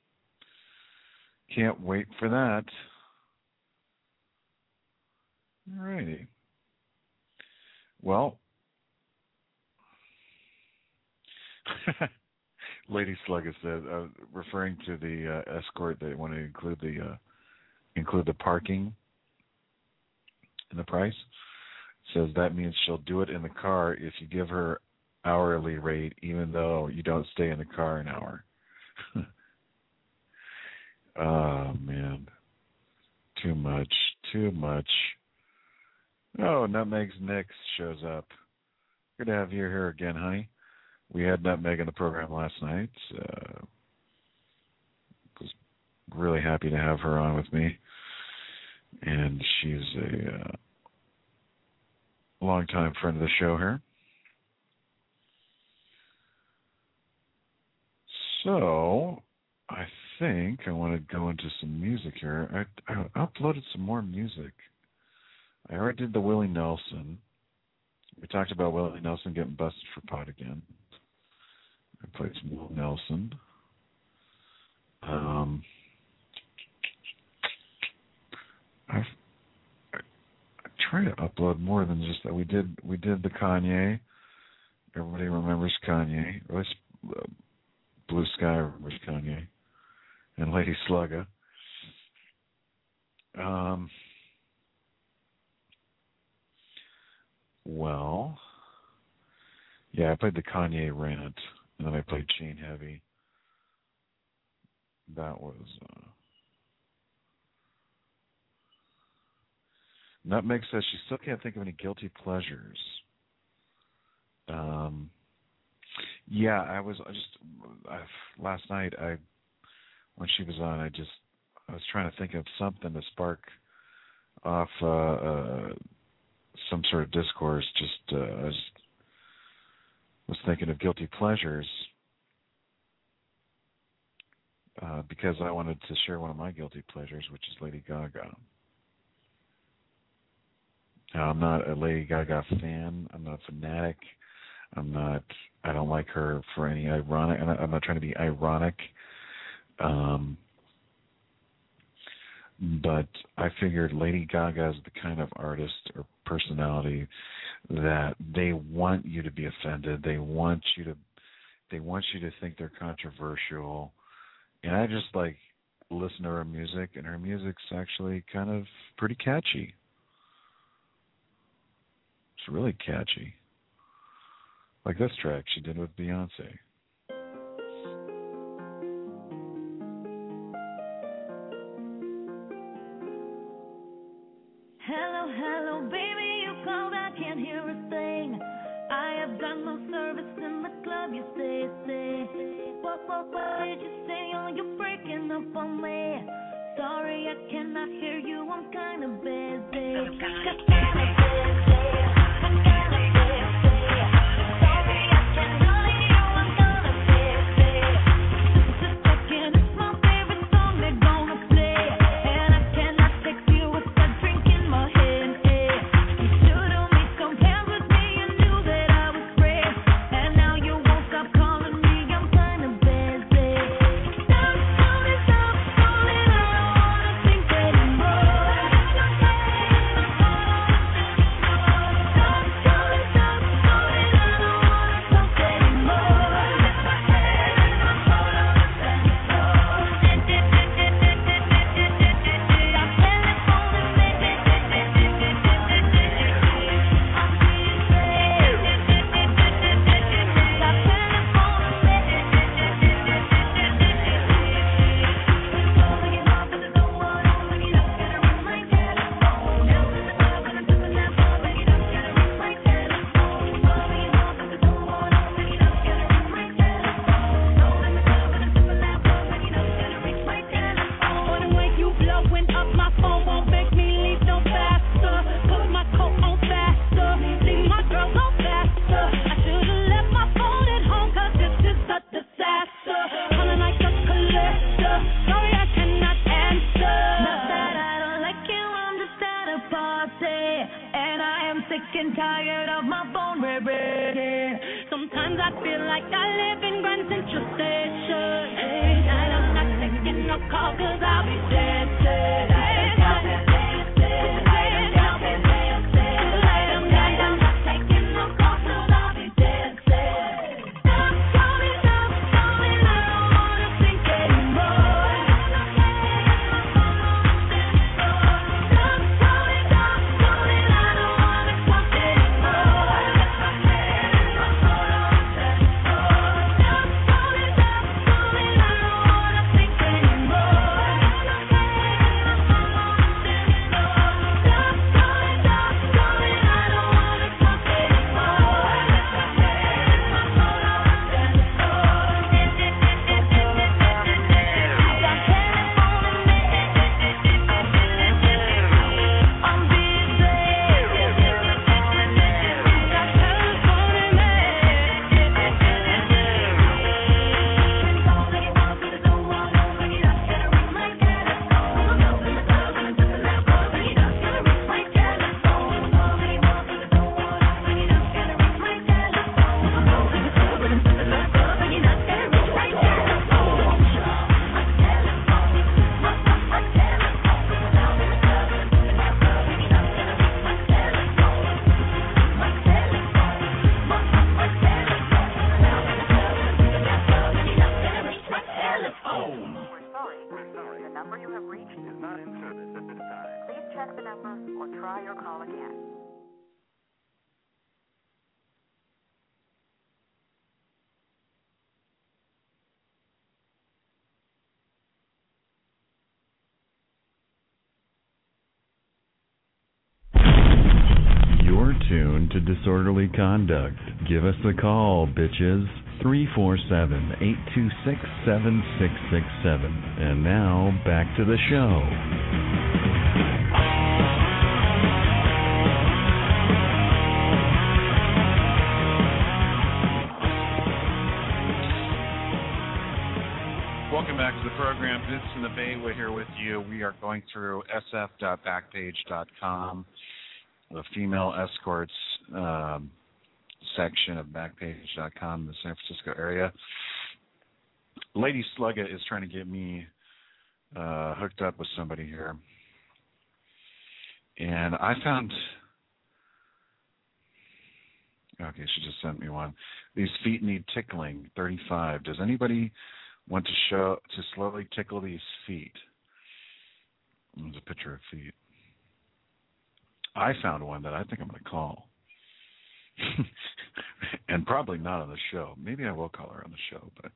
Can't wait for that. Alrighty. Well, Lady Slugga said, referring to the escort, they want to include the parking in the price. Says that means she'll do it in the car if you give her hourly rate, even though you don't stay in the car an hour. Oh, man. Too much. Oh, Nutmeg's Nix shows up. Good to have you here again, honey. We had Nutmeg in the program last night. Was really happy to have her on with me. And she's a longtime friend of the show here. So, I think I want to go into some music here. I uploaded some more music. I already did the Willie Nelson. We talked about Willie Nelson getting busted for pot again. I played some Willie Nelson. I try to upload more than just that. We did the Kanye. Everybody remembers Kanye. Or at least Blue Sky remembers Kanye. And Lady Slugga. Well, yeah, I played the Kanye rant, and then I played Chain Heavy. That was Nutmeg says she still can't think of any guilty pleasures. Yeah, I was last night. When she was on, I was trying to think of something to spark off some sort of discourse. I was thinking of guilty pleasures because I wanted to share one of my guilty pleasures, which is Lady Gaga. Now, I'm not a Lady Gaga fan. I'm not a fanatic. I don't like her for any ironic. I'm not trying to be ironic. But I figured Lady Gaga is the kind of artist or personality that they want you to be offended. They want you to think they're controversial. And I just listen to her music, and her music's actually kind of pretty catchy. It's really catchy. Like this track she did with Beyonce. Hello, baby, you called, I can't hear a thing. I have got no service in the club, you say. What did you say? Oh, you're breaking up on me. Sorry, I cannot hear you, I'm kinda busy. like I live in Grand Central Station. Tonight I'm not taking no call, cause I'll be dancing. To disorderly conduct. Give us a call, bitches. 347-826-7667. And now, back to the show. Welcome back to the program. Vince and the Bay, we're here with you. We are going through sf.backpage.com, the female escorts section of Backpage.com in the San Francisco area. Lady Slugga is trying to get me hooked up with somebody here. And I found... Okay, she just sent me one. These feet need tickling, 35. Does anybody want to slowly tickle these feet? There's a picture of feet. I found one that I think I'm going to call. And probably not on the show. Maybe I will call her on the show, but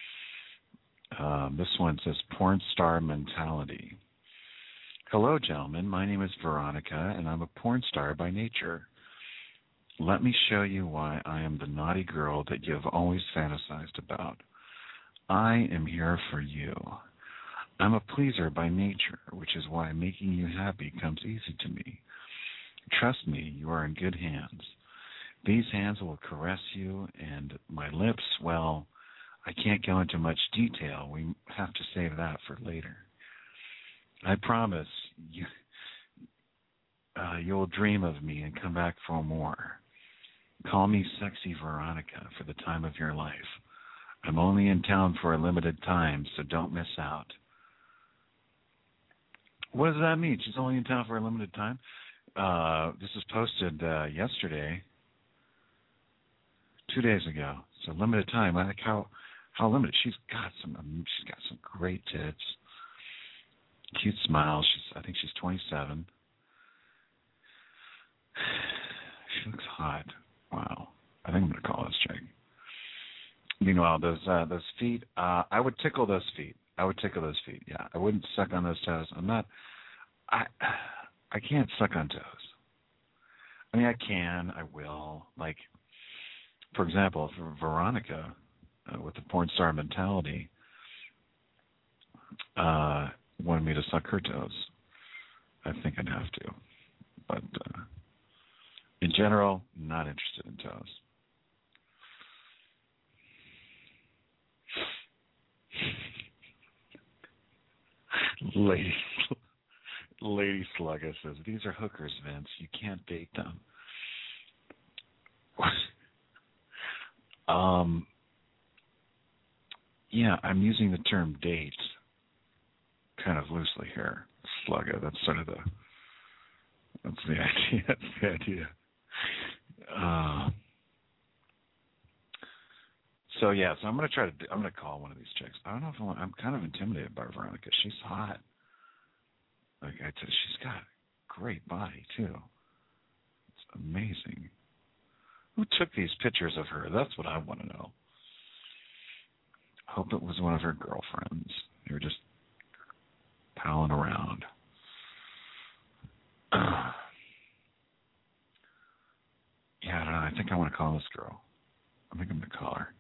this one says Porn Star Mentality. Hello, gentlemen. My name is Veronica, and I'm a porn star by nature. Let me show you why I am the naughty girl that you have always fantasized about. I am here for you. I'm a pleaser by nature, which is why making you happy comes easy to me. Trust me, you are in good hands. These hands will caress you, and my lips, well, I can't go into much detail. We have to save that for later. I promise you'll dream of me and come back for more. Call me Sexy Veronica for the time of your life. I'm only in town for a limited time, so don't miss out. What does that mean? She's only in town for a limited time? This was posted yesterday, 2 days ago. So limited time. I like how limited. She's got some great tits, cute smile. I think she's 27. She looks hot. Wow. I think I'm gonna call this chick. Meanwhile, those feet. I would tickle those feet. Yeah, I wouldn't suck on those toes. I can't suck on toes. I mean, I can. I will. Like, for example, for Veronica, with the porn star mentality, wanted me to suck her toes. I think I'd have to. But in general, not interested in toes. Lady Slugga says, these are hookers, Vince. You can't date them. Yeah, I'm using the term date kind of loosely here, Slugga. That's sort of the idea. That's the idea. So I'm gonna I'm gonna call one of these chicks. I don't know if I'm kind of intimidated by Veronica. She's hot. Like I said, she's got a great body too. It's amazing. Who took these pictures of her? That's what I want to know. Hope it was one of her girlfriends. They were just palling around. Yeah, I don't know. I think I want to call this girl. I think I'm going to call her.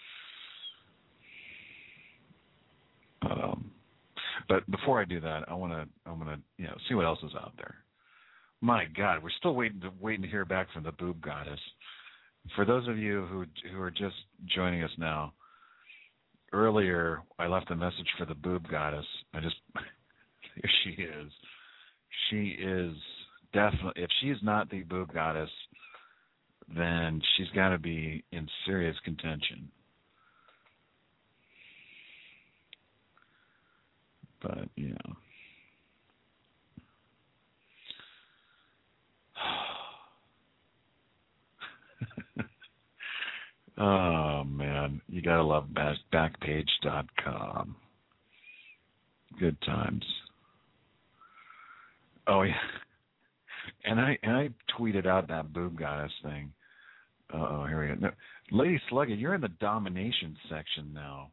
But before I do that, I want to see what else is out there. My God, we're still waiting to hear back from the Boob Goddess. For those of you who are just joining us now, earlier I left a message for the Boob Goddess. Here she is. She is definitely, if she's not the Boob Goddess, then she's got to be in serious contention. But, oh, man. You got to love Backpage.com. Good times. Oh, yeah. And I tweeted out that Boob Goddess thing. Uh-oh, here we go. No, Lady Slugga, you're in the domination section now.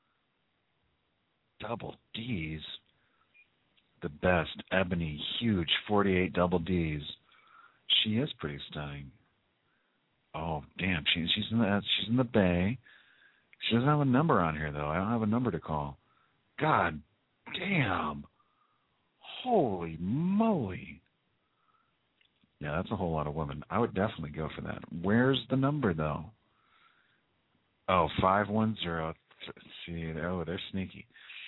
Double D's. The best. Ebony, huge, 48 double D's. She is pretty stunning. Oh, damn. She's in the Bay. She doesn't have a number on here, though. I don't have a number to call. God damn. Holy moly. Yeah, that's a whole lot of women. I would definitely go for that. Where's the number, though? Oh, 510. See, they're sneaky.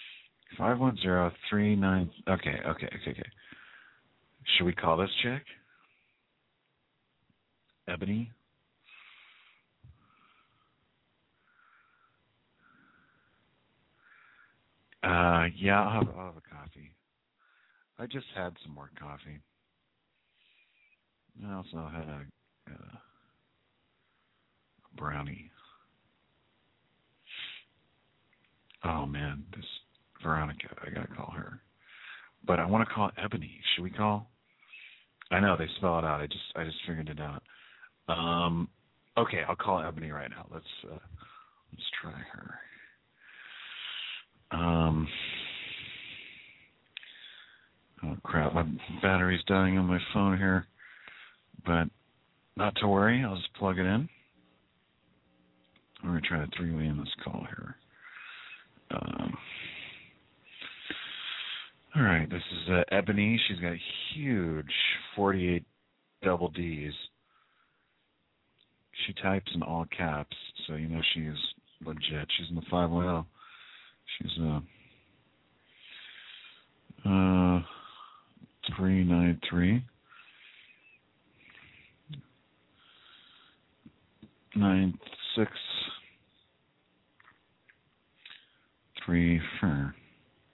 510-39. Okay. Should we call this chick? Ebony? Yeah, I'll have a coffee. I just had some more coffee. I also had a brownie. Oh, man, this Veronica, I got to call her. But I want to call Ebony. Should we call? I know, they spell it out. I just figured it out. Okay, I'll call Ebony right now. Let's try her. Oh, crap, my battery's dying on my phone here. But not to worry, I'll just plug it in. We're going to try to three-way in this call here. All right, this is Ebony. She's got huge 48 double D's. She types in all caps, so you know she's legit. She's in the 510. She's 393 9634.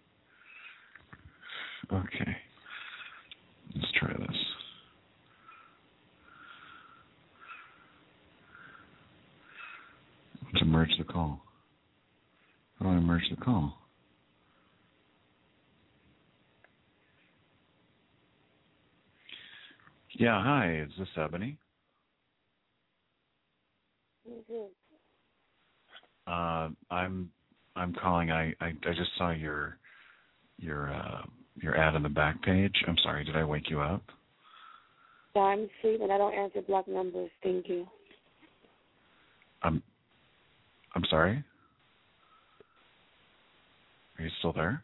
Okay, let's try this. To merge the call. How do I merge the call? Yeah, hi, is this Ebony? I'm calling. I just saw your ad on the back page. I'm sorry, did I wake you up? No, I'm asleep and I don't answer block numbers. Thank you. I'm sorry? Are you still there?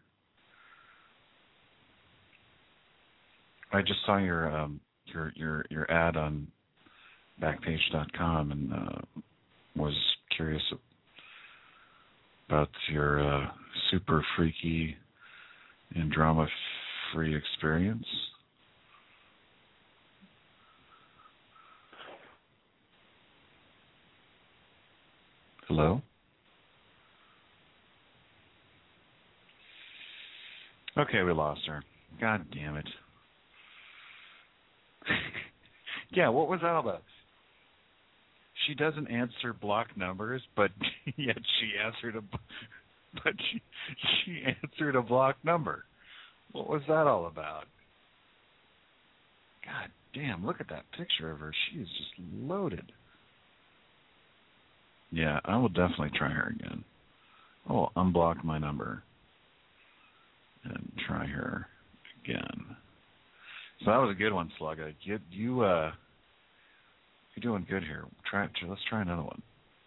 I just saw your ad on Backpage.com and was curious about your super freaky and drama-free experience. Hello? Okay, we lost her. God damn it. Yeah, what was that all about? She doesn't answer block numbers, but yet she answered she answered a block number. What was that all about? God damn, look at that picture of her. She is just loaded. Yeah, I will definitely try her again. I'll unblock my number and try her again. So that was a good one, Slugga. You're doing good here. Let's try another one.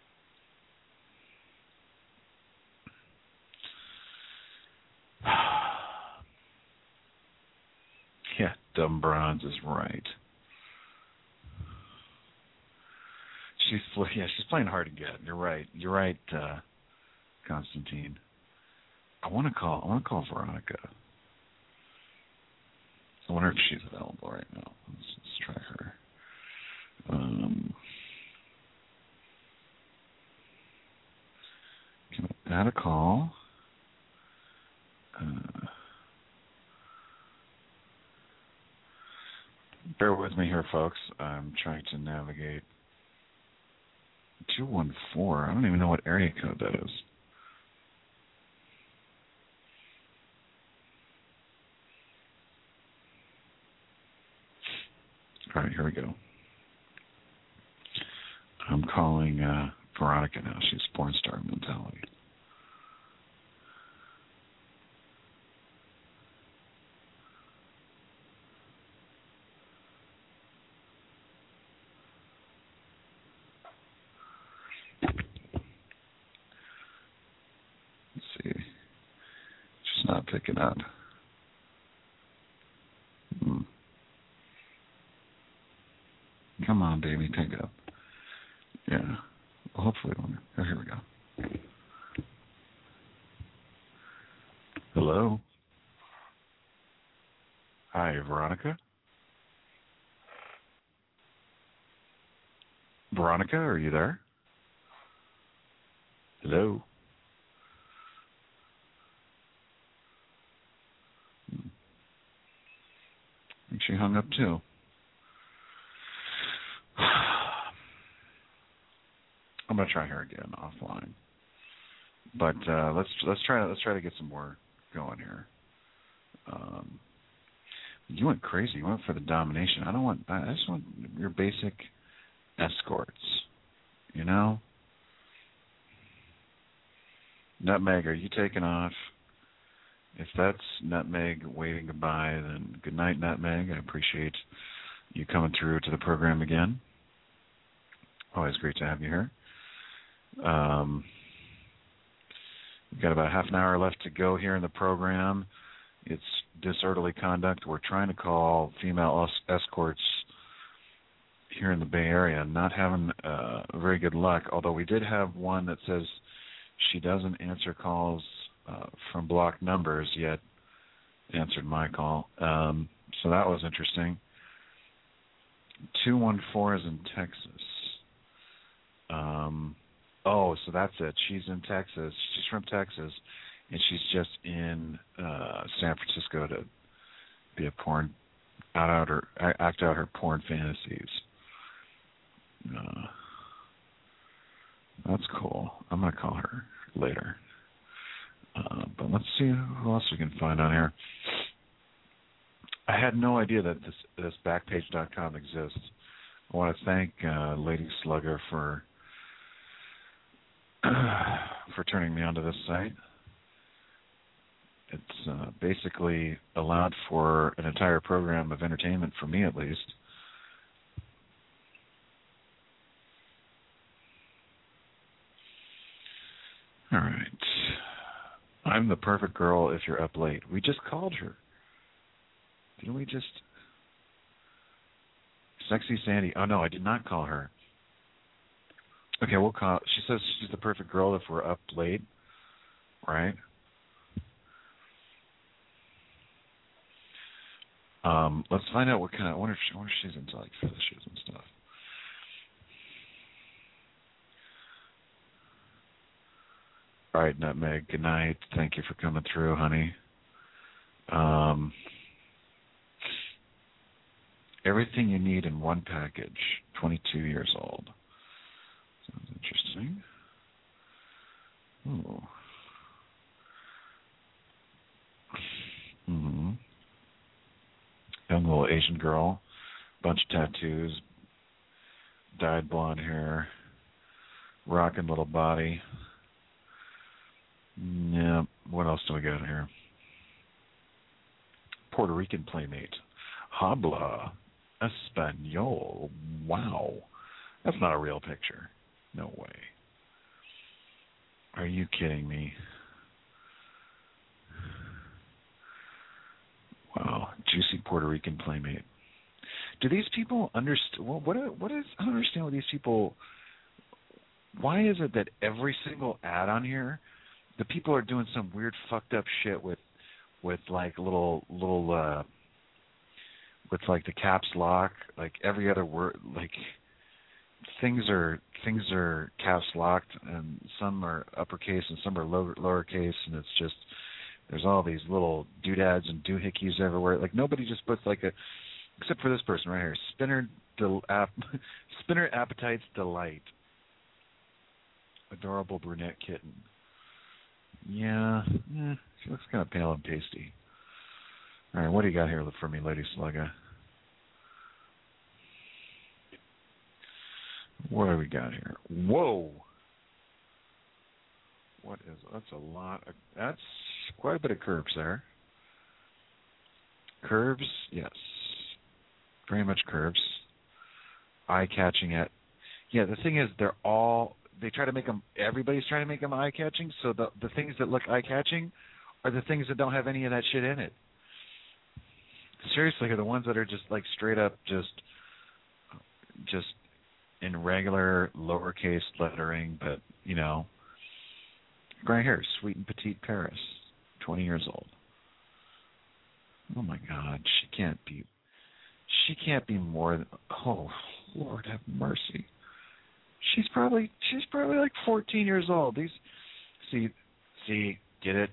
Yeah, Dumb Bronze is right. She's playing hard to get. You're right. You're right, Constantine. I want to call Veronica. I wonder if she's available right now. Let's try her. Can I add a call? Bear with me here, folks. I'm trying to navigate 214. I don't even know what area code that is. All right, here we go. I'm calling Veronica now. She's porn star mentality. Let's see. She's not picking up. Come on, baby, pick up. Yeah. Well, hopefully. Oh, here we go. Hello. Hi, Veronica. Veronica, are you there? Hello. I think she hung up too. I'm gonna try her again offline, but let's try to get some more going here. You went crazy. You went for the domination. I just want your basic escorts. You know. Nutmeg, are you taking off? If that's Nutmeg waving goodbye, then good night, Nutmeg. I appreciate you coming through to the program again. Always great to have you here. We've got about half an hour left to go here in the program. It's disorderly conduct. We're trying to call female escorts here in the Bay Area. Not having very good luck, although we did have one that says she doesn't answer calls from blocked numbers, yet answered my call. So that was interesting. 214 is in Texas. So that's it. She's in Texas. She's from Texas, and she's just in San Francisco to be a porn, act out her porn fantasies. That's cool. I'm gonna call her later. But let's see who else we can find on here. I had no idea that this Backpage.com exists. I want to thank Lady Slugger for turning me onto this site. It's basically allowed for an entire program of entertainment, for me at least. All right. I'm the perfect girl if you're up late. We just called her. Didn't we just... Sexy Sandy. Oh, no, I did not call her. Okay, we'll call... She says she's the perfect girl if we're up late, right? Let's find out what kind of... I wonder if she's into, like, fetishes and stuff. All right, Nutmeg, good night. Thank you for coming through, honey. Everything you need in one package. 22 years old. Sounds interesting. Ooh. Mm-hmm. Young little Asian girl, bunch of tattoos, dyed blonde hair, rocking little body. Yeah, what else do we got here? Puerto Rican playmate. Habla Espanol. Wow. That's not a real picture. No way. Are you kidding me? Wow. Juicy Puerto Rican playmate. Do these people understand? Well, what is? I don't understand what these people. Why is it that every single ad on here, the people are doing some weird fucked up shit with like little with like the caps lock, like every other word, like things are caps locked, and some are uppercase and some are lowercase, and it's just there's all these little doodads and doohickeys everywhere. Like nobody just puts like a, except for this person right here, Spinner Appetite's Delight, adorable brunette kitten. Yeah, she looks kind of pale and pasty. All right, what do you got here for me, Lady Slugga? What do we got here? Whoa! What is? That's a lot. That's quite a bit of curves there. Curves, yes, very much curves. Eye-catching it. Yeah, the thing is, they try to make them. Everybody's trying to make them eye-catching. So the things that look eye-catching are the things that don't have any of that shit in it. Seriously, are the ones that are just like straight up just in regular lowercase lettering, but you know, right here, Sweet and Petite Paris, 20 years old. Oh my God, she can't be more than. Oh Lord, have mercy. She's probably like 14 years old. These, see, get it?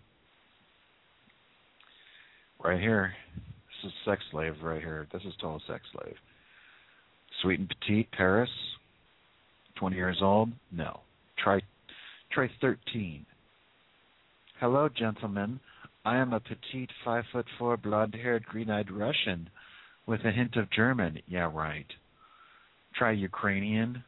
Right here. This is sex slave right here. This is total sex slave. Sweet and Petite Paris, 20 years old? No. Try 13. Hello, gentlemen. I am a petite 5'4", blonde-haired, green-eyed Russian with a hint of German. Yeah, right. Try Ukrainian.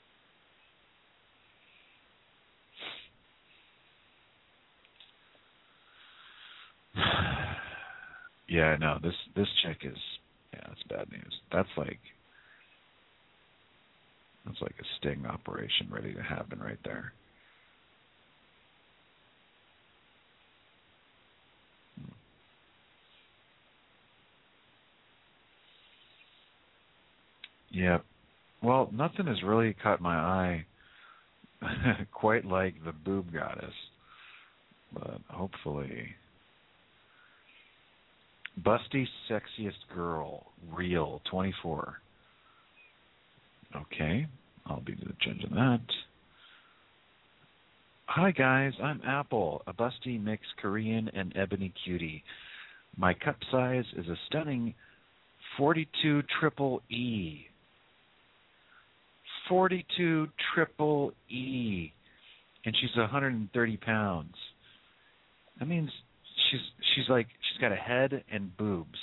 Yeah, no, this chick is, it's bad news. That's like a sting operation ready to happen right there. Yeah, well, nothing has really caught my eye quite like the boob goddess, but hopefully. Busty Sexiest Girl, Real, 24. Okay, I'll be the judge of that. Hi guys, I'm Apple, a busty mix Korean and ebony cutie. My cup size is a stunning 42 triple E. 42 triple E. And she's 130 pounds. That means she's got a head and boobs.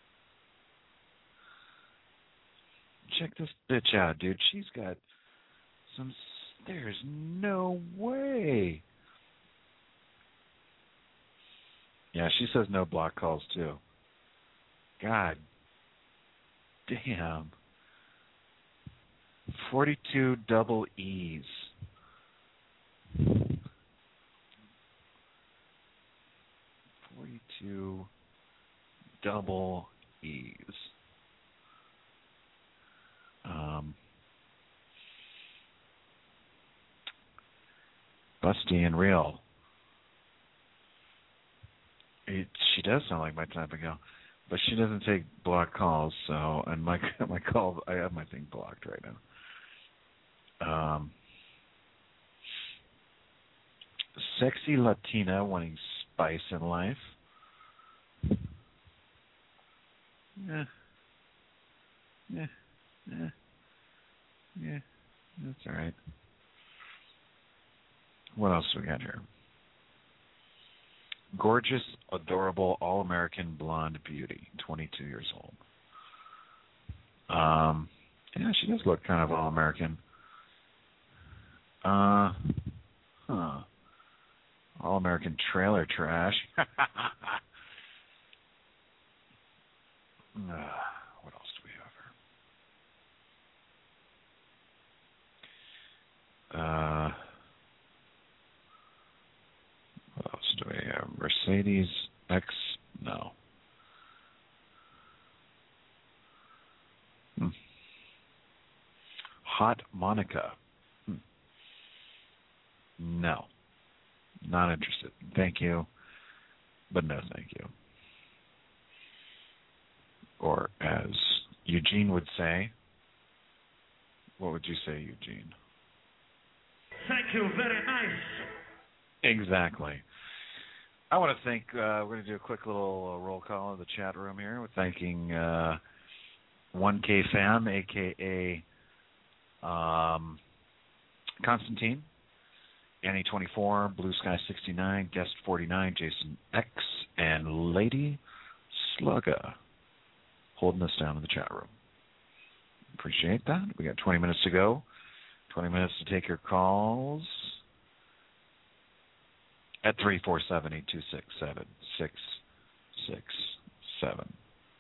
Check this bitch out, dude. She's got some. There's no way. Yeah, she says no block calls too. God damn. 42 double E's. 42 double E's. Busty and Real. She does sound like my type of girl, but she doesn't take block calls. So, and my call, I have my thing blocked right now. Sexy Latina wanting spice in life. Yeah. That's all right. What else do we got here? Gorgeous, adorable, all-American blonde beauty, 22 years old. Yeah, she does look kind of all-American. All-American trailer trash. What else do we have here? What else do we have? Mercedes X? No. Hot Monica? No. Not interested. Thank you, but no thank you. Or as Eugene would say, what would you say, Eugene? Thank you, very nice. Exactly. I want to thank, we're going to do a quick little roll call in the chat room here. We're thanking 1K Fam, a.k.a. Constantine, Annie24, Blue Sky 69, Guest 49, Jason X, and Lady Slugga holding us down in the chat room. Appreciate that. We got 20 minutes to go. 20 minutes to take your calls at 347-826-7667.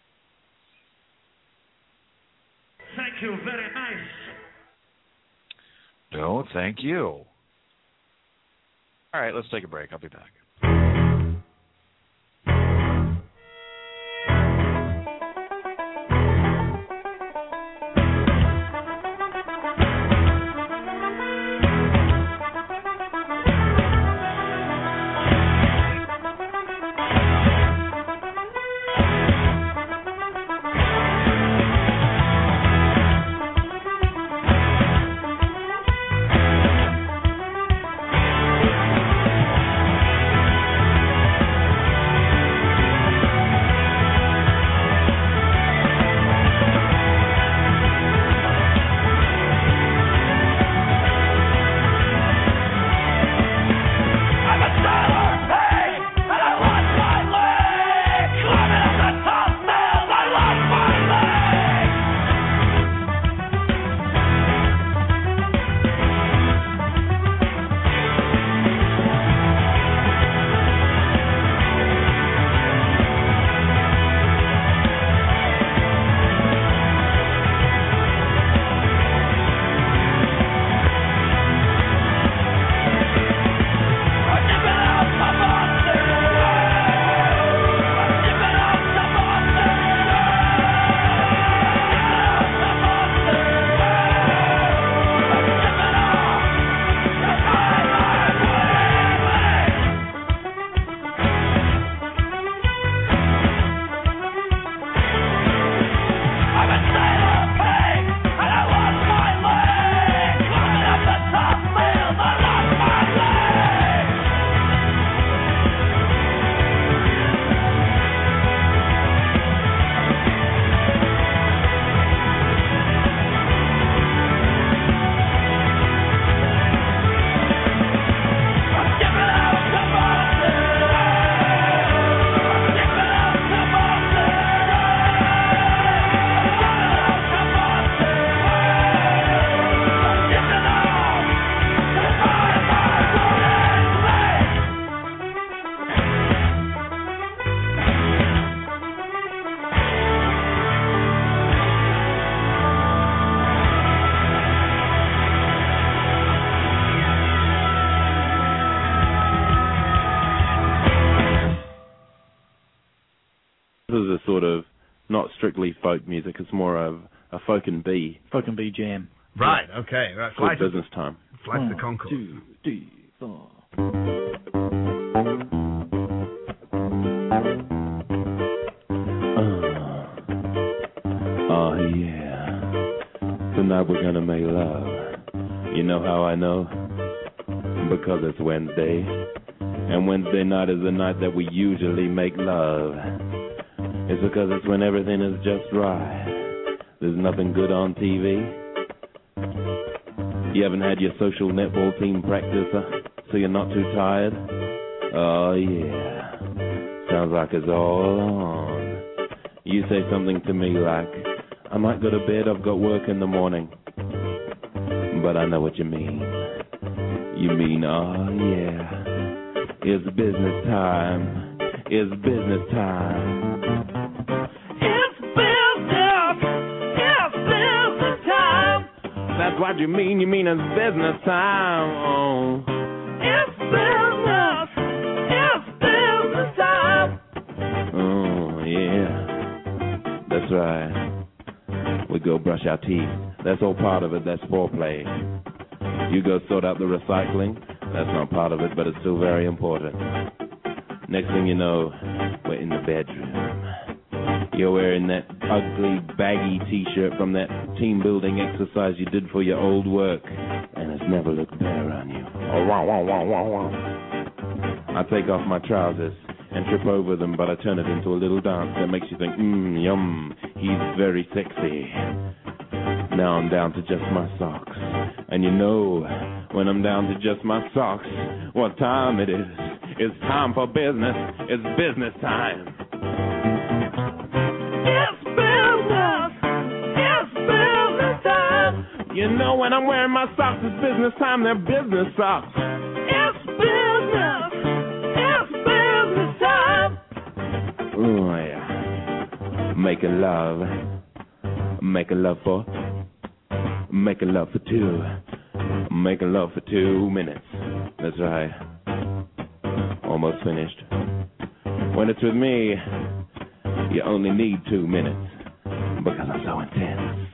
Thank you, very nice. No, thank you. All right, let's take a break. I'll be back. Sort of not strictly folk music. It's more of a folk and B jam. Right. Okay. Right. Good business time. Flight to the Concourse. 2, 3, 4. Oh yeah. Tonight we're gonna make love. You know how I know? Because it's Wednesday, and Wednesday night is the night that we usually make love. It's because it's when everything is just right. There's nothing good on TV. You haven't had your social netball team practice, so you're not too tired? Oh, yeah. Sounds like it's all on. You say something to me like, I might go to bed, I've got work in the morning. But I know what you mean. You mean, oh, yeah. It's business time. It's business time. It's business. It's business time. That's what you mean. You mean it's business time. Oh. It's business. It's business time. Oh, yeah. That's right. We go brush our teeth. That's all part of it. That's foreplay. You go sort out the recycling. That's not part of it, but it's still very important. Next thing you know, we're in the bedroom. You're wearing that ugly, baggy T-shirt from that team building exercise you did for your old work, and it's never looked better on you. Oh, wow, wow, wow, wow, wow. I take off my trousers and trip over them, but I turn it into a little dance that makes you think, yum, he's very sexy. Now I'm down to just my socks. And you know, when I'm down to just my socks, what time it is. It's time for business. It's business time. It's business. It's business time. You know, when I'm wearing my socks, it's business time. They're business socks. It's business. It's business time. Oh, yeah. Making love. Making love for. Making love for two. Making love for 2 minutes. That's right. Almost finished. When it's with me, you only need 2 minutes because I'm so intense.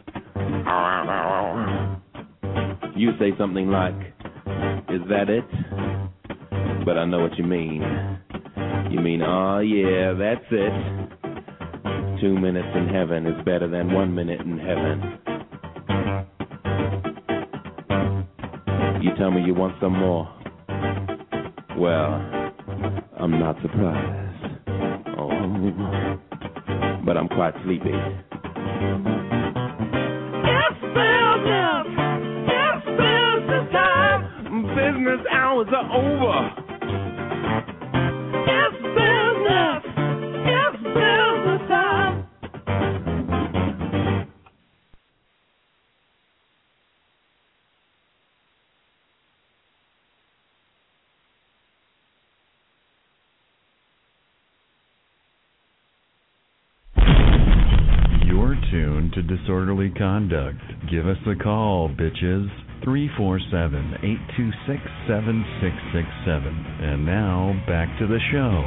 You say something like, is that it? But I know what you mean. You mean, oh yeah, that's it. 2 minutes in heaven is better than 1 minute in heaven. You tell me you want some more. Well, I'm not surprised. Oh, but I'm quite sleepy. It's business. It's business time. Business hours are over. It's business. It's business time. Tuned to Disorderly Conduct. Give us a call, bitches. 347-826-7667. And now, back to the show.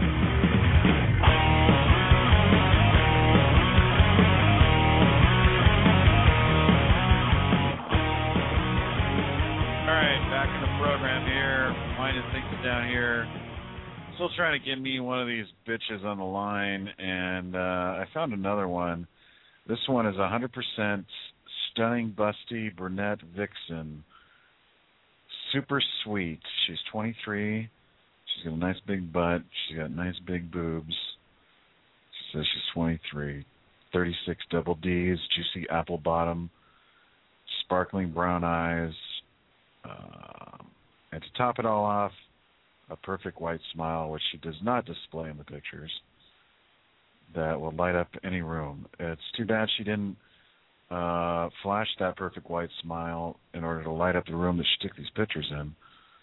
All right, back in the program here. Winding things down here. Still trying to get me one of these bitches on the line, and I found another one. This one is 100% stunning, busty, brunette vixen. Super sweet. She's 23. She's got a nice big butt. She's got nice big boobs. She says she's 23. 36 double Ds, juicy apple bottom, sparkling brown eyes. And to top it all off, a perfect white smile, which she does not display in the pictures, that will light up any room. It's too bad she didn't flash that perfect white smile in order to light up the room that she took these pictures in.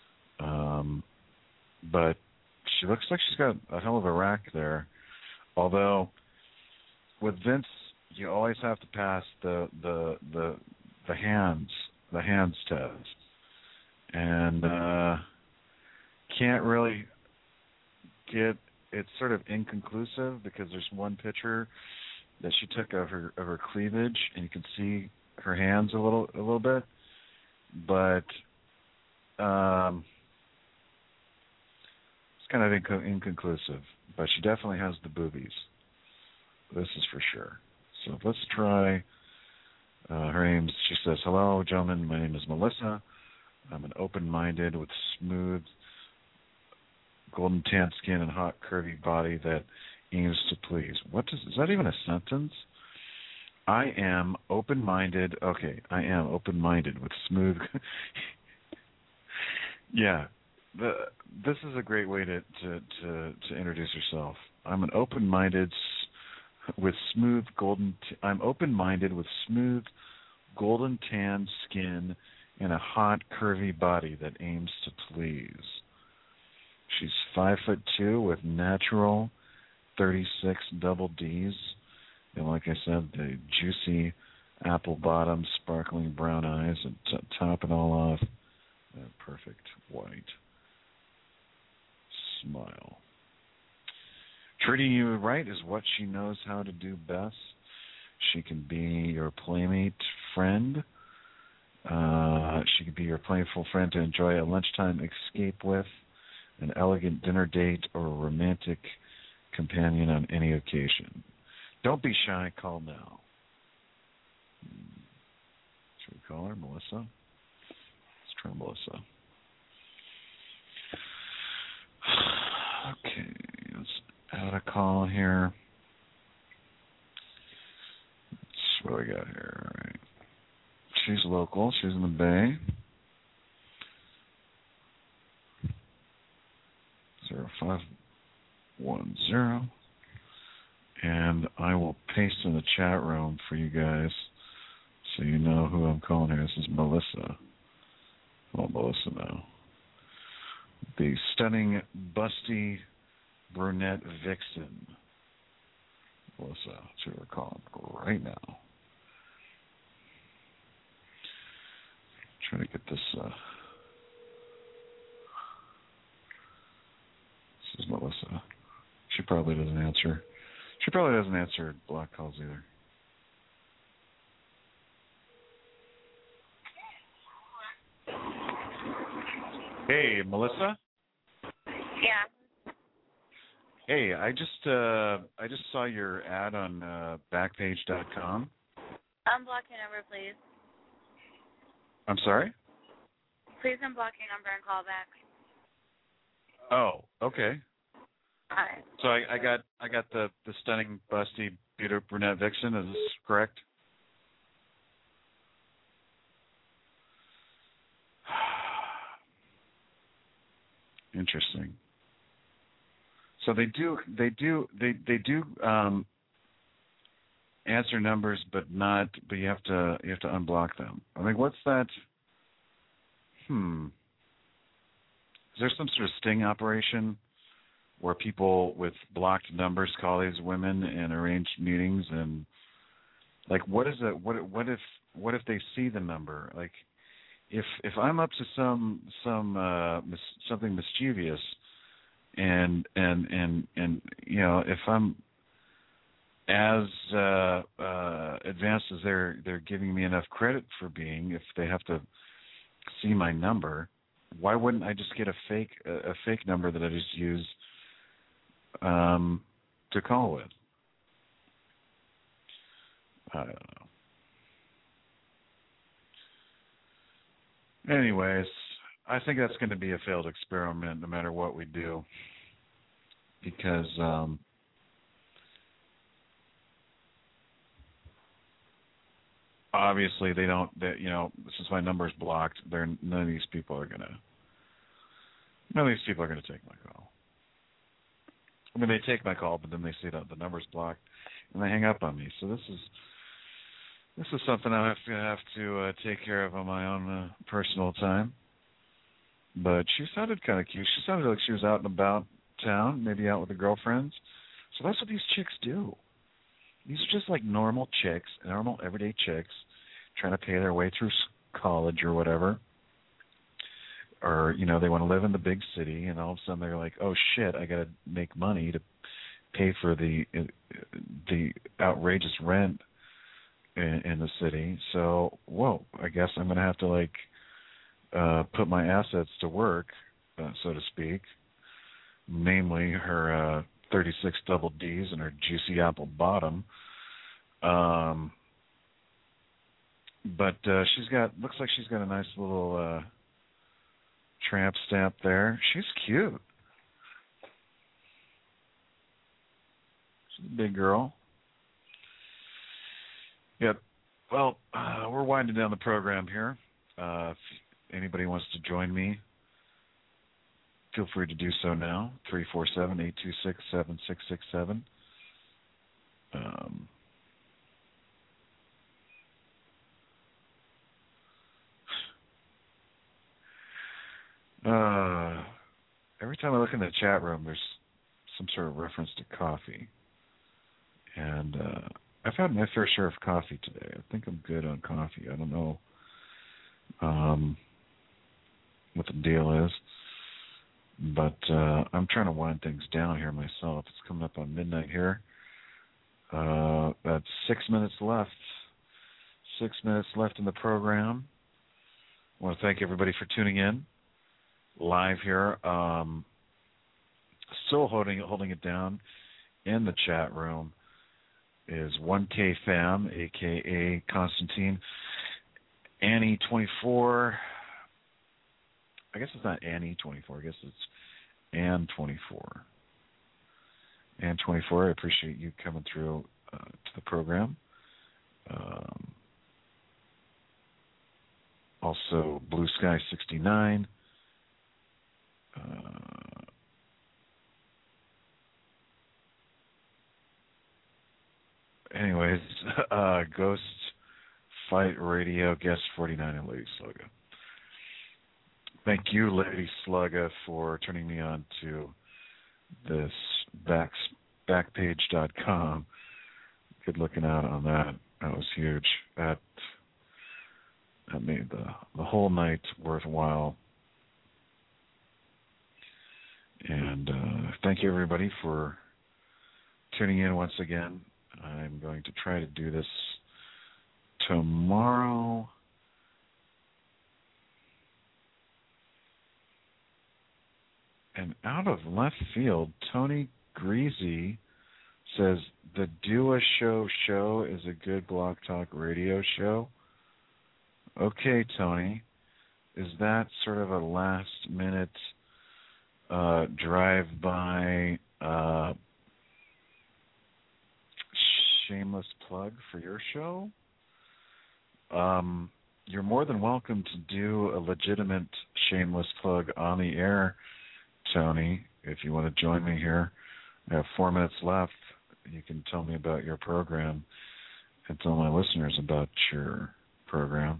But she looks like she's got a hell of a rack there. Although with Vince, you always have to pass the hands test, and can't really get. It's sort of inconclusive because there's one picture that she took of her cleavage, and you can see her hands a little bit, but it's kind of inconclusive. But she definitely has the boobies. This is for sure. So let's try. Her name's. She says, "Hello, gentlemen. My name is Melissa. I'm an open-minded with smooth, golden tan skin and hot, curvy body that aims to please. Is that even a sentence? I am open-minded. Okay, I am open-minded with smooth. Yeah, this is a great way to introduce yourself. I'm an open-minded with smooth golden. I'm open-minded with smooth golden tan skin and a hot, curvy body that aims to please. She's 5'2" with natural 36 double Ds. And like I said, the juicy apple bottom, sparkling brown eyes, and top it all off, that perfect white smile. Treating you right is what she knows how to do best. She can be your playmate friend. She can be your playful friend to enjoy a lunchtime escape with, an elegant dinner date, or a romantic companion on any occasion. Don't be shy. Call now. Should we call her, Melissa? Let's try Melissa. Okay, let's add a call here. What do we got here? All right. She's local. She's in the Bay. 0510. And I will paste in the chat room for you guys so you know who I'm calling here. This is Melissa. Oh, Melissa now. The stunning, busty, brunette vixen. Melissa, that's who we're calling right now. Trying to get this. This is Melissa. She probably doesn't answer. She probably doesn't answer block calls either. Hey, Melissa? Yeah. Hey, I just saw your ad on Backpage.com. Unblock your number, please. I'm sorry? Please unblock your number and call back. Oh, okay. All right. So I got the stunning, busty, beautiful brunette vixen. Is this correct? Interesting. So they do answer numbers, but you have to unblock them. I mean, what's that? Is there some sort of sting operation where people with blocked numbers call these women and arrange meetings, and like what is it? What if they see the number? Like if I'm up to something mischievous, and you know, if I'm as advanced as they're giving me enough credit for being, if they have to see my number, why wouldn't I just get a fake number that I just use to call with? I don't know. Anyways, I think that's going to be a failed experiment no matter what we do, because obviously since my number's blocked, none of these people are going to take my call. I mean, they take my call, but then they see that the number's blocked and they hang up on me. So this is something I have to take care of on my own personal time. But she sounded kind of cute. She sounded like she was out and about town, maybe out with her girlfriends. So that's what these chicks do. These are just like normal chicks, normal everyday chicks, trying to pay their way through college or whatever. Or, they want to live in the big city, and all of a sudden they're like, oh, shit, I got to make money to pay for the outrageous rent in the city. So, whoa, I guess I'm going to have to, put my assets to work, so to speak, namely her 36 double Ds and her juicy apple bottom. But looks like she's got a nice little tramp stamp there. She's cute. She's a big girl. Yep. Well, we're winding down the program here. If anybody wants to join me, feel free to do so now. 347-826-7667. Every time I look in the chat room, there's some sort of reference to coffee. And I've had my fair share of coffee today. I think I'm good on coffee. I don't know what the deal is. But I'm trying to wind things down here myself. It's coming up on midnight here. That's 6 minutes left. 6 minutes left in the program. I want to thank everybody for tuning in live here. Still holding it down in the chat room is 1K Fam, a.k.a. Constantine. Annie24. I guess it's not Annie24. I guess it's Ann24. Ann24, I appreciate you coming through to the program. Also, Blue Sky 69. Anyways, Ghost Fight Radio, Guest 49, and Lady Slugga. Thank you, Lady Slugga, for turning me on to this Backpage.com. Good looking out on that. That was huge. That made the whole night worthwhile. And thank you, everybody, for tuning in once again. I'm going to try to do this tomorrow. And out of left field, Tony Greasy says the Do a Show is a good Blog Talk Radio show. Okay, Tony. Is that sort of a last-minute drive-by shameless plug for your show? You're more than welcome to do a legitimate shameless plug on the air, Tony. If you want to join me here, I have 4 minutes left. You can tell me about your program and tell my listeners about your program.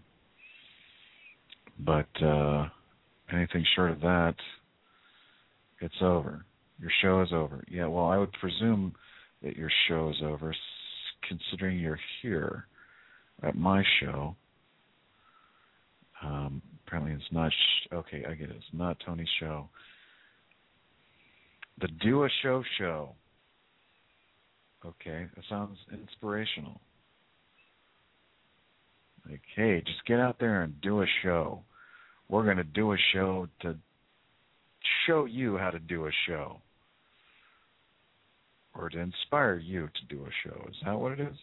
But anything short of that, it's over. Your show is over. Yeah, well, I would presume that your show is over, considering you're here at my show. Apparently it's not... okay, I get it. It's not Tony's show. The Do a Show show. Okay, that sounds inspirational. Like, hey, just get out there and do a show. We're going to do a show to show you how to do a show. Or to inspire you to do a show. Is that what it is?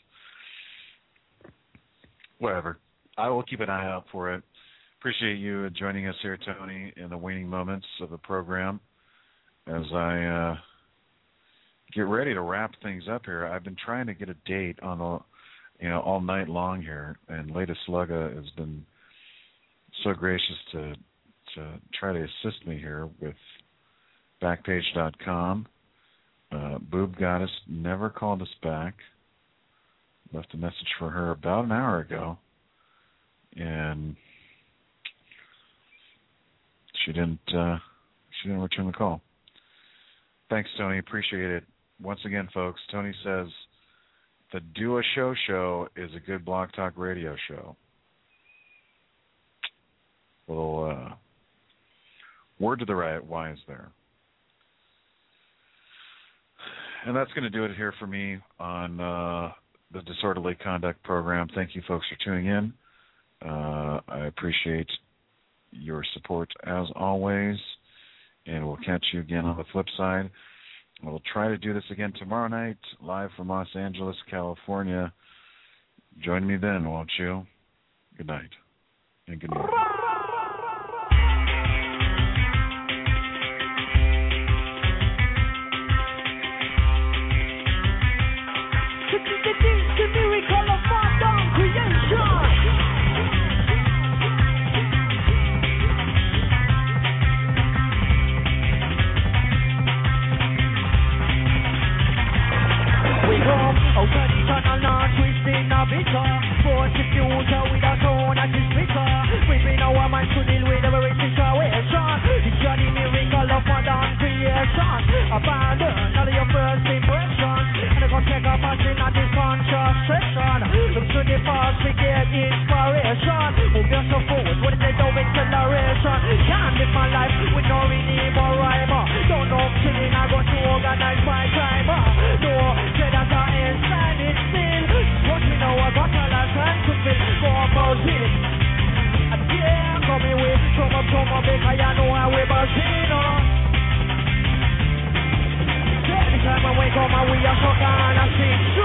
Whatever. I will keep an eye out for it. Appreciate you joining us here, Tony, in the waning moments of the program. As I get ready to wrap things up here, I've been trying to get a date on all night long here, and Lady Slugga has been so gracious to try to assist me here with Backpage.com. Boob Goddess never called us back. Left a message for her about an hour ago, and she didn't return the call. Thanks, Tony. Appreciate it. Once again, folks, Tony says the Do a Show is a good Blog Talk Radio show. Little word to the right wise there. And that's going to do it here for me on the Disorderly Conduct program. Thank you, folks, for tuning in. I appreciate your support as always, and we'll catch you again on the flip side. We'll try to do this again tomorrow night, live from Los Angeles, California. Join me then, won't you? Good night and good morning. Eternal not twisting a bitter. Force the future with a tone that is bitter. Flipping our minds to deal with every situation. It's the miracle of modern creation. Abandon all of your first impressions. And I can take a passion at this conscious session. Look to the past to get inspiration. Move yourself forward with the no acceleration. Can't live my life with no redeem or rhyme. Don't know killing, I got to organize my time. No, say that I ain't standing still. Watch me now, I got a lot of time to fill. Go about it. And yeah, coming with come up, because I know how we're buzzing. Every time I wake up, we are so gonna sing.